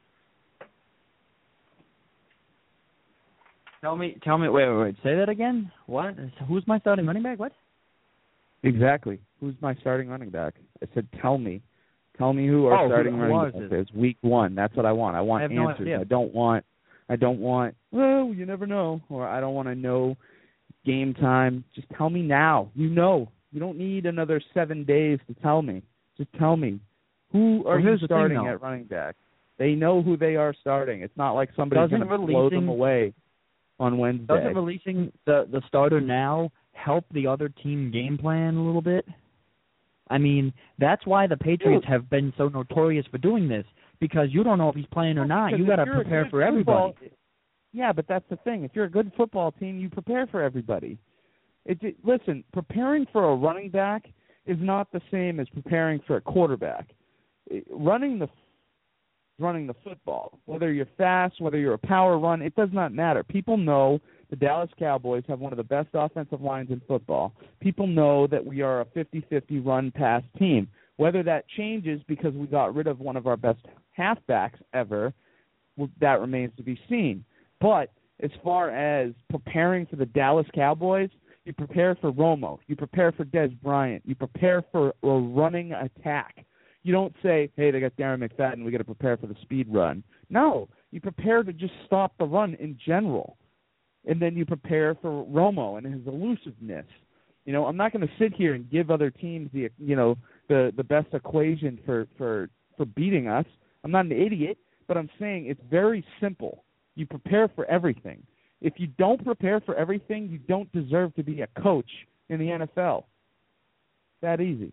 S2: Tell me, tell me, wait, wait, wait, say that again? What? Who's my starting running back? What?
S3: Exactly. Who's my starting running back? I said, tell me. Tell me who our
S2: oh,
S3: starting
S2: who,
S3: running
S2: who
S3: back is. Week one. That's what I want. I want
S2: I have no
S3: answers.
S2: idea.
S3: I don't want, I don't want, well, you never know. Or I don't want to know game time. Just tell me now. You know. You don't need another seven days to tell me. Just tell me. Who are
S2: well,
S3: you starting
S2: thing,
S3: at running back? They know who they are starting. It's not like somebody's going to blow them away on Wednesday.
S2: Doesn't releasing the, the starter now help the other team game plan a little bit? I mean, that's why the Patriots
S3: yeah.
S2: have been so notorious for doing this, because you don't know if he's playing or not.
S3: Because
S2: you got to
S3: prepare
S2: for
S3: football,
S2: everybody.
S3: Yeah, but that's the thing. If you're a good football team, you prepare for everybody. It, it, listen, preparing for a running back is not the same as preparing for a quarterback. It, running the running the football, whether you're fast, whether you're a power run, it does not matter. People know the Dallas Cowboys have one of the best offensive lines in football. People know that we are a fifty-fifty run-pass team. Whether that changes because we got rid of one of our best halfbacks ever, that remains to be seen. But as far as preparing for the Dallas Cowboys, you prepare for Romo. You prepare for Dez Bryant. You prepare for a running attack. You don't say, hey, they got Darren McFadden, we got to prepare for the speed run. No, you prepare to just stop the run in general. And then you prepare for Romo and his elusiveness. You know, I'm not going to sit here and give other teams the, you know, the, the best equation for, for, for beating us. I'm not an idiot, but I'm saying it's very simple. You prepare for everything. If you don't prepare for everything, you don't deserve to be a coach in the N F L. That easy.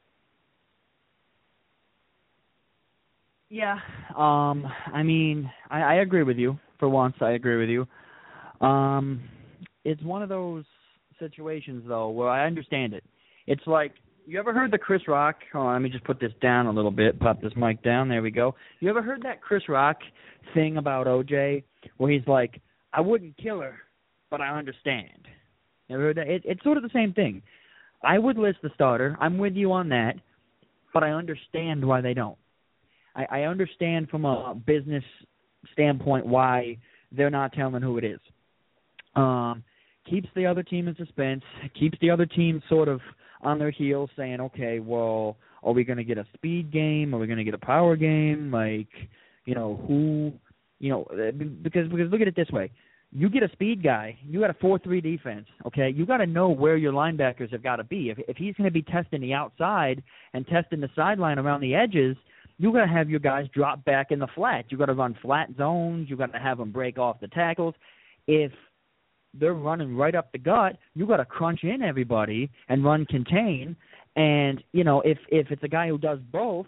S2: Yeah. Um, I mean, I, I agree with you. For once, I agree with you. Um, it's one of those situations, though, where I understand it. It's like, you ever heard the Chris Rock? Oh, let me just put this down a little bit. Pop this mic down. There we go. You ever heard that Chris Rock thing about O J where he's like, I wouldn't kill her, but I understand. You ever heard that? It, it's sort of the same thing. I would list the starter. I'm with you on that, but I understand why they don't. I, I understand from a business standpoint why they're not telling who it is. Um, keeps the other team in suspense, keeps the other team sort of on their heels saying, okay, well, are we going to get a speed game? Are we going to get a power game? Like, you know, who, you know, because because look at it this way. You get a speed guy, you got a four three defense, okay? You got to know where your linebackers have got to be. If if he's going to be testing the outside and testing the sideline around the edges, you got to have your guys drop back in the flat. You got to run flat zones. You got to have them break off the tackles. If they're running right up the gut, you got to crunch in everybody and run contain. And, you know, if if it's a guy who does both,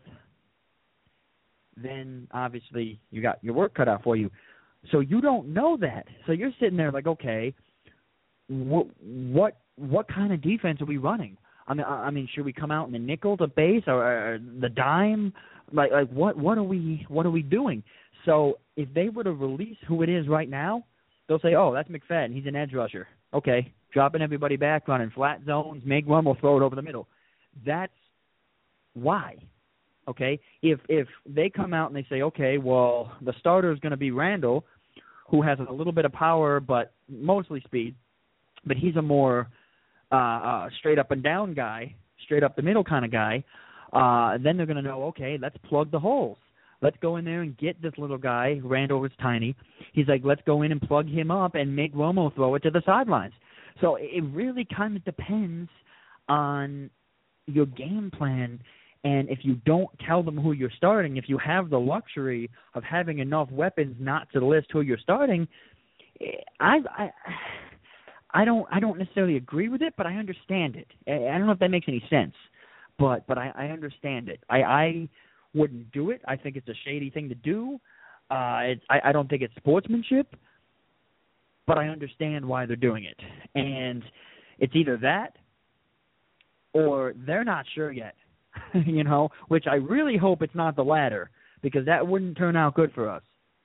S2: then obviously you got your work cut out for you. So you don't know that. So you're sitting there like, okay, what what what kind of defense are we running? I mean, I mean, should we come out in the nickel to base or, or the dime? Like, like what what are we what are we doing? So if they were to release who it is right now, they'll say, oh, that's McFadden. He's an edge rusher. Okay, dropping everybody back, running flat zones, make one, we'll throw it over the middle. That's why. Okay, if if they come out and they say, okay, well, the starter is going to be Randall, who has a little bit of power but mostly speed, but he's a more uh, uh, straight up and down guy, straight up the middle kind of guy, uh, then they're going to know, okay, let's plug the holes. Let's go in there and get this little guy. Randall was tiny. He's like, let's go in and plug him up and make Romo throw it to the sidelines. So it really kind of depends on your game plan. And if you don't tell them who you're starting, if you have the luxury of having enough weapons not to list who you're starting, I, I, I don't, I don't necessarily agree with it, but I understand it. I don't know if that makes any sense, but, but I, I understand it. I, I wouldn't do it. I think it's a shady thing to do. Uh, it's, I, I don't think it's sportsmanship, but I understand why they're doing it. And it's either that or they're not sure yet. You know, which I really hope it's not the latter, because that wouldn't turn out good for us.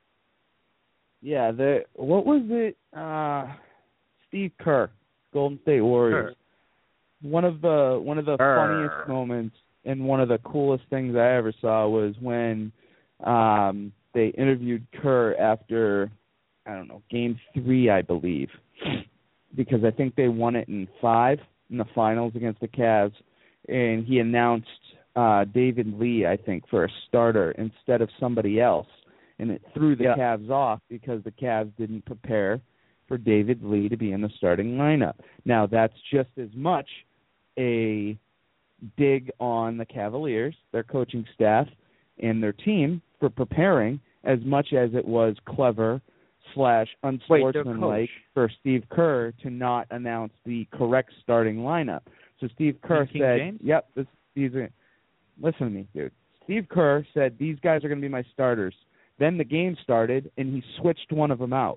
S3: Yeah, the what was it? Uh, Steve Kerr, Golden State Warriors. Kerr. One of the one of the Kerr. funniest moments and one of the coolest things I ever saw was when um, they interviewed Kerr after, I don't know, game three, I believe, because I think they won it in five in the finals against the Cavs. And he announced uh, David Lee, I think, for a starter instead of somebody else. And it threw the yeah. Cavs off because the Cavs didn't prepare for David Lee to be in the starting lineup. Now, that's just as much a dig on the Cavaliers, their coaching staff, and their team for preparing as much as it was clever slash unsportsmanlike for Steve Kerr to not announce the correct starting lineup. So Steve Kerr
S2: King
S3: said,
S2: James?
S3: yep, this, these are, listen to me, dude. Steve Kerr said, these guys are going to be my starters. Then the game started, and he switched one of them out.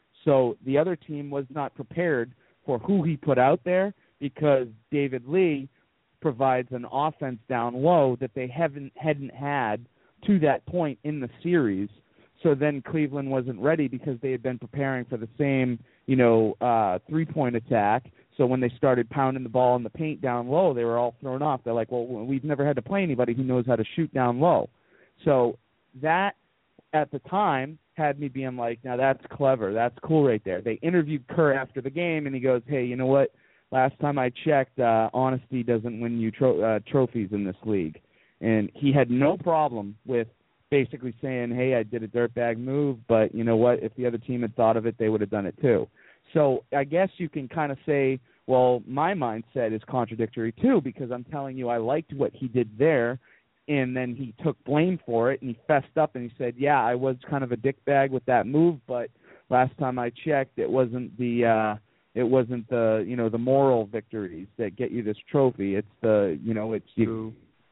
S3: So the other team was not prepared for who he put out there because David Lee provides an offense down low that they haven't hadn't had to that point in the series. So then Cleveland wasn't ready because they had been preparing for the same, you know, uh, three-point attack. So when they started pounding the ball in the paint down low, they were all thrown off. They're like, well, we've never had to play anybody who knows how to shoot down low. So that, at the time, had me being like, now that's clever. That's cool right there. They interviewed Kerr after the game, and he goes, hey, you know what? Last time I checked, uh, honesty doesn't win you tro- uh, trophies in this league. And he had no problem with basically saying, hey, I did a dirtbag move, but you know what? If the other team had thought of it, they would have done it too. So I guess you can kind of say, well, my mindset is contradictory too, because I'm telling you I liked what he did there, and then he took blame for it, and he fessed up and he said, yeah, I was kind of a dickbag with that move, but last time I checked, it wasn't the uh, it wasn't the you know the moral victories that get you this trophy. It's the you know it's you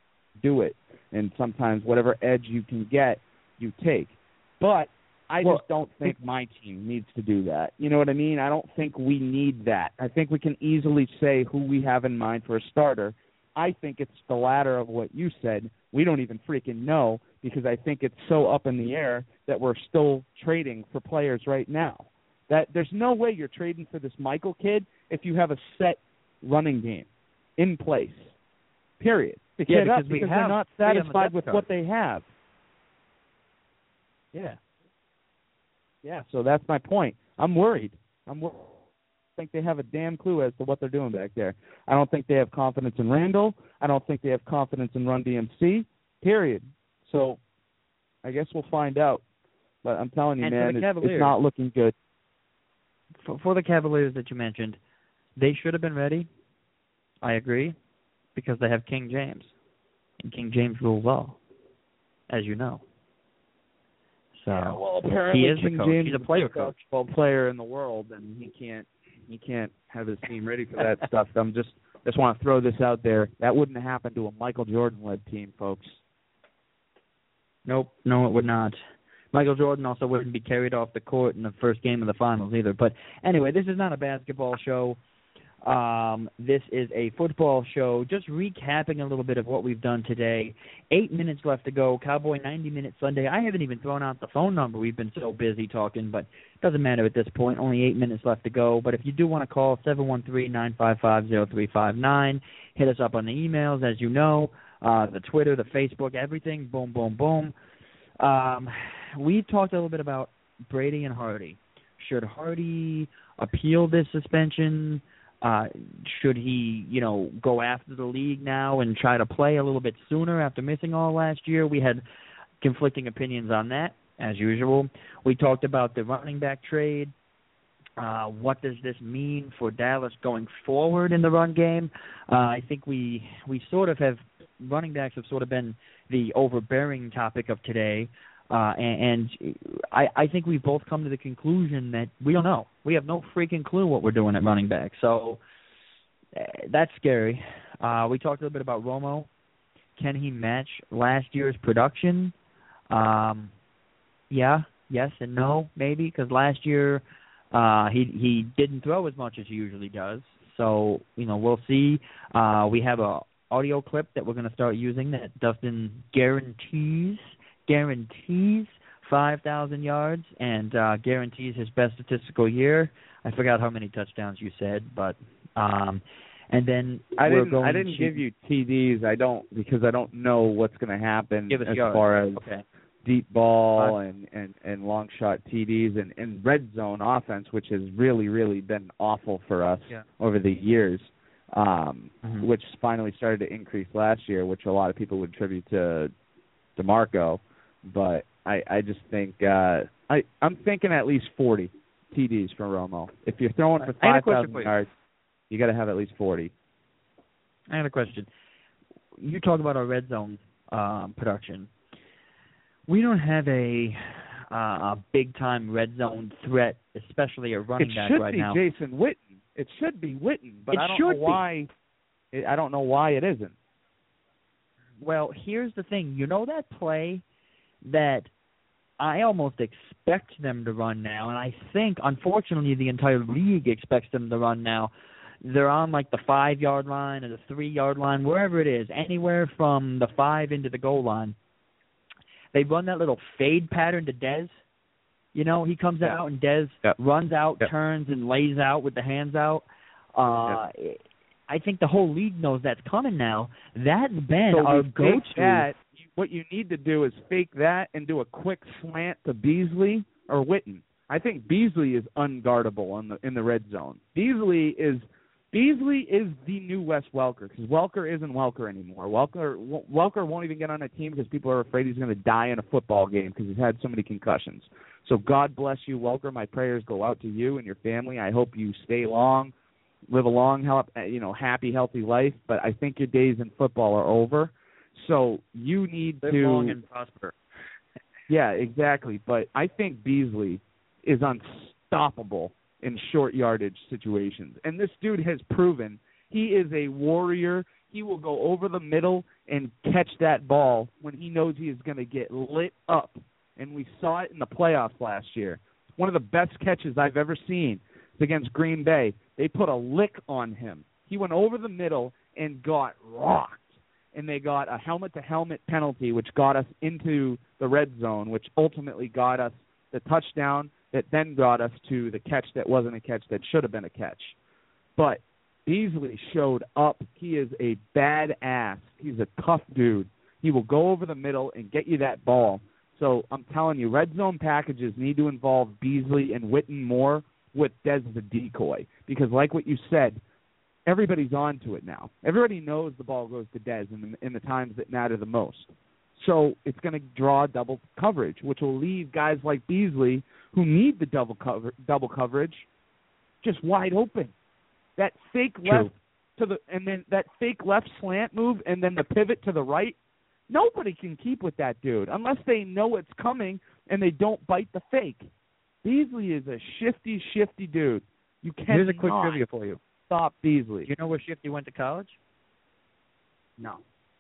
S3: do it, and sometimes whatever edge you can get, you take. But I well, just don't think my team needs to do that. You know what I mean? I don't think we need that. I think we can easily say who we have in mind for a starter. I think it's the latter of what you said. We don't even freaking know because I think it's so up in the air that we're still trading for players right now. That there's no way you're trading for this Michael kid if you have a set running game in place. Period. Because,
S2: yeah, because,
S3: because
S2: we
S3: they're
S2: have,
S3: not satisfied with what they have.
S2: Yeah.
S3: Yeah, so that's my point. I'm worried. I'm worried. think they have a damn clue as to what they're doing back there. I don't think they have confidence in Randall. I don't think they have confidence in Run D M C, period. So I guess we'll find out. But I'm telling you,
S2: And
S3: man,
S2: for the
S3: it's,
S2: Cavaliers,
S3: it's not looking good.
S2: For, for the Cavaliers that you mentioned, they should have been ready. I agree, because they have King James. And King James rules all, as you know. So
S3: Yeah, well, apparently
S2: he is
S3: King
S2: the coach.
S3: James
S2: He's a
S3: is
S2: player
S3: the
S2: coach.
S3: basketball player in the world, and he can't he can't have his team ready for that stuff. I'm just just want to throw this out there. That wouldn't happen to a Michael Jordan-led team, folks.
S2: Nope, no, it would not. Michael Jordan also wouldn't be carried off the court in the first game of the finals either. But anyway, this is not a basketball show. Um, this is a football show. Just recapping a little bit of what we've done today. Eight minutes left to go. Cowboy ninety Minute Sunday. I haven't even thrown out the phone number. We've been so busy talking, but it doesn't matter at this point. Only eight minutes left to go. But if you do want to call, seven one three, nine five five, zero three five nine. Hit us up on the emails, as you know, uh, the Twitter, the Facebook, everything. Boom, boom, boom. Um, we talked a little bit about Brady and Hardy. Should Hardy appeal this suspension? Uh, should he, you know, go after the league now and try to play a little bit sooner after missing all last year? We had conflicting opinions on that, as usual. We talked about the running back trade. Uh, what does this mean for Dallas going forward in the run game? Uh, I think we we sort of have running backs have sort of been the overbearing topic of today. Uh, and and I, I think we've both come to the conclusion that we don't know. We have no freaking clue what we're doing at running back. So uh, that's scary. Uh, we talked a little bit about Romo. Can he match last year's production? Um, yeah, yes and no, maybe, because last year uh, he he didn't throw as much as he usually does. So, you know, we'll see. Uh, we have a audio clip that we're going to start using that Dustin guarantees guarantees five thousand yards and uh, guarantees his best statistical year. I forgot how many touchdowns you said, but um, and then
S3: I
S2: we're
S3: didn't.
S2: going
S3: I didn't
S2: to
S3: give you T Ds. I don't because I don't know what's going to happen
S2: give us
S3: as
S2: yards.
S3: far as
S2: Okay.
S3: deep ball
S2: Uh,
S3: and, and, and long shot T Ds and, and red zone offense, which has really really been awful for us
S2: Yeah.
S3: over the years. Um,
S2: Mhm.
S3: which finally started to increase last year, which a lot of people would attribute to DeMarco. But I, I just think uh, I, I'm thinking at least forty T Ds for Romo. If you're throwing for
S2: I had a
S3: five
S2: question
S3: thousand
S2: for you.
S3: yards, you got to have at least forty.
S2: I have a question. You talk about our red zone um, production. We don't have a uh, a big time red zone threat, especially a running
S3: It
S2: back
S3: should
S2: right
S3: be
S2: now.
S3: Jason Witten. It should be Witten, but
S2: It
S3: I don't
S2: should
S3: know
S2: be.
S3: why. It, I don't know why it isn't.
S2: Well, here's the thing. You know that play that I almost expect them to run now, and I think, unfortunately, the entire league expects them to run now. They're on, like, the five-yard line or the three-yard line, wherever it is, anywhere from the five into the goal line. They run that little fade pattern to Dez. You know, he comes
S3: Yeah.
S2: out and Dez
S3: Yeah.
S2: runs out,
S3: Yeah.
S2: turns, and lays out with the hands out. Uh, I think the whole league knows that's coming now. That's been
S3: So
S2: our
S3: we fake
S2: go-to.
S3: that. What you need to do is fake that and do a quick slant to Beasley or Witten. I think Beasley is unguardable in the in the red zone. Beasley is Beasley is the new Wes Welker because Welker isn't Welker anymore. Welker Welker won't even get on a team because people are afraid he's going to die in a football game because he's had so many concussions. So God bless you, Welker. My prayers go out to you and your family. I hope you stay long, live a long, you know, happy, healthy life. But I think your days in football are over. So you need
S2: Live
S3: to
S2: long and prosper.
S3: Yeah, exactly. But I think Beasley is unstoppable in short yardage situations. And this dude has proven he is a warrior. He will go over the middle and catch that ball when he knows he is going to get lit up. And we saw it in the playoffs last year. One of the best catches I've ever seen is against Green Bay. They put a lick on him. He went over the middle and got rocked. And they got a helmet-to-helmet penalty, which got us into the red zone, which ultimately got us the touchdown that then got us to the catch that wasn't a catch that should have been a catch. But Beasley showed up. He is a badass. He's a tough dude. He will go over the middle and get you that ball. So I'm telling you, red zone packages need to involve Beasley and Witten more with Dez as a decoy because, like what you said, everybody's on to it now. Everybody knows the ball goes to Dez in the, in the times that matter the most. So it's going to draw double coverage, which will leave guys like Beasley, who need the double cover, double coverage, just wide open. That fake
S2: True.
S3: left to the, and then that fake left slant move, and then the pivot to the right. Nobody can keep with that dude unless they know it's coming and they don't bite the fake. Beasley is a shifty, shifty dude. You can't.
S2: Here's a quick trivia for you.
S3: Stop Beasley.
S2: Do you know where Shifty went to college?
S3: No.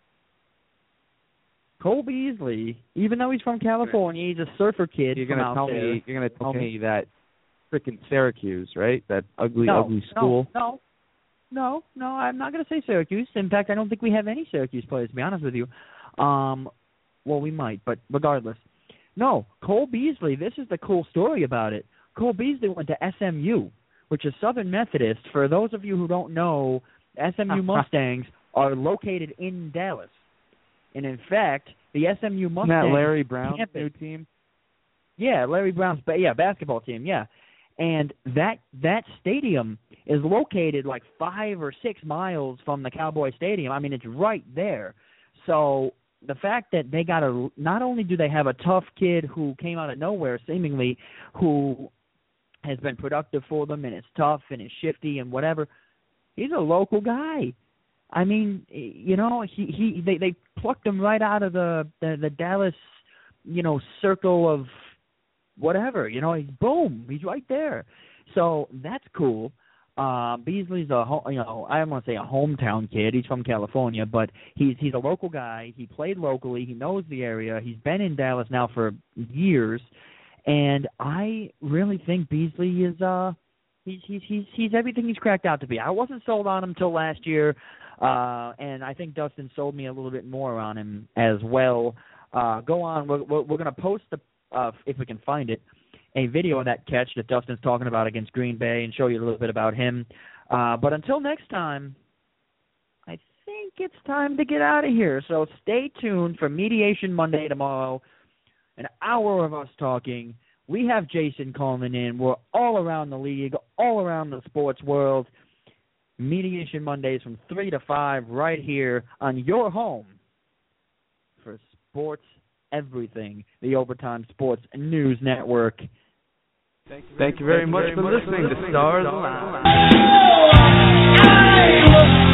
S2: Cole Beasley, even though he's from California, he's a surfer kid.
S3: You're
S2: from
S3: gonna
S2: out
S3: tell
S2: there.
S3: me. You're gonna tell me that freaking Syracuse, right? That ugly,
S2: no,
S3: ugly school.
S2: No, no, no, no. I'm not going to say Syracuse. In fact, I don't think we have any Syracuse players. To be honest with you, um, well, we might, but regardless, no. Cole Beasley. This is the cool story about it. Cole Beasley went to S M U, which is Southern Methodist. For those of you who don't know, S M U Mustangs are located in Dallas. And in fact, the S M U Mustangs...
S3: Isn't that Larry Brown's
S2: campus,
S3: new team?
S2: Yeah, Larry Brown's yeah basketball team, yeah. And that that stadium is located like five or six miles from the Cowboy Stadium. I mean, it's right there. So the fact that they got a... Not only do they have a tough kid who came out of nowhere, seemingly, who has been productive for them and is tough and is shifty and whatever, he's a local guy. I mean, you know, he, he they, they plucked him right out of the, the, the Dallas, you know, circle of whatever. You know, he's boom, he's right there. So that's cool. Uh, Beasley's a, you know, I don't want to say a hometown kid. He's from California, but he's he's a local guy. He played locally. He knows the area. He's been in Dallas now for years, and I really think Beasley is uh he's he's he's he's everything he's cracked out to be. I wasn't sold on him till last year. Uh, and I think Dustin sold me a little bit more on him as well. Uh, go on. We're, we're, we're going to post, the, uh, if we can find it, a video of that catch that Dustin's talking about against Green Bay and show you a little bit about him. Uh, but until next time, I think it's time to get out of here. So stay tuned for Mediation Monday tomorrow, an hour of us talking. We have Jason calling in. We're all around the league, all around the sports world. Mediation Mondays from three to five right here on your home for Sports Everything, the Overtime Sports News Network.
S3: Thank you very, Thank you very much, much for listening to Stars Alive.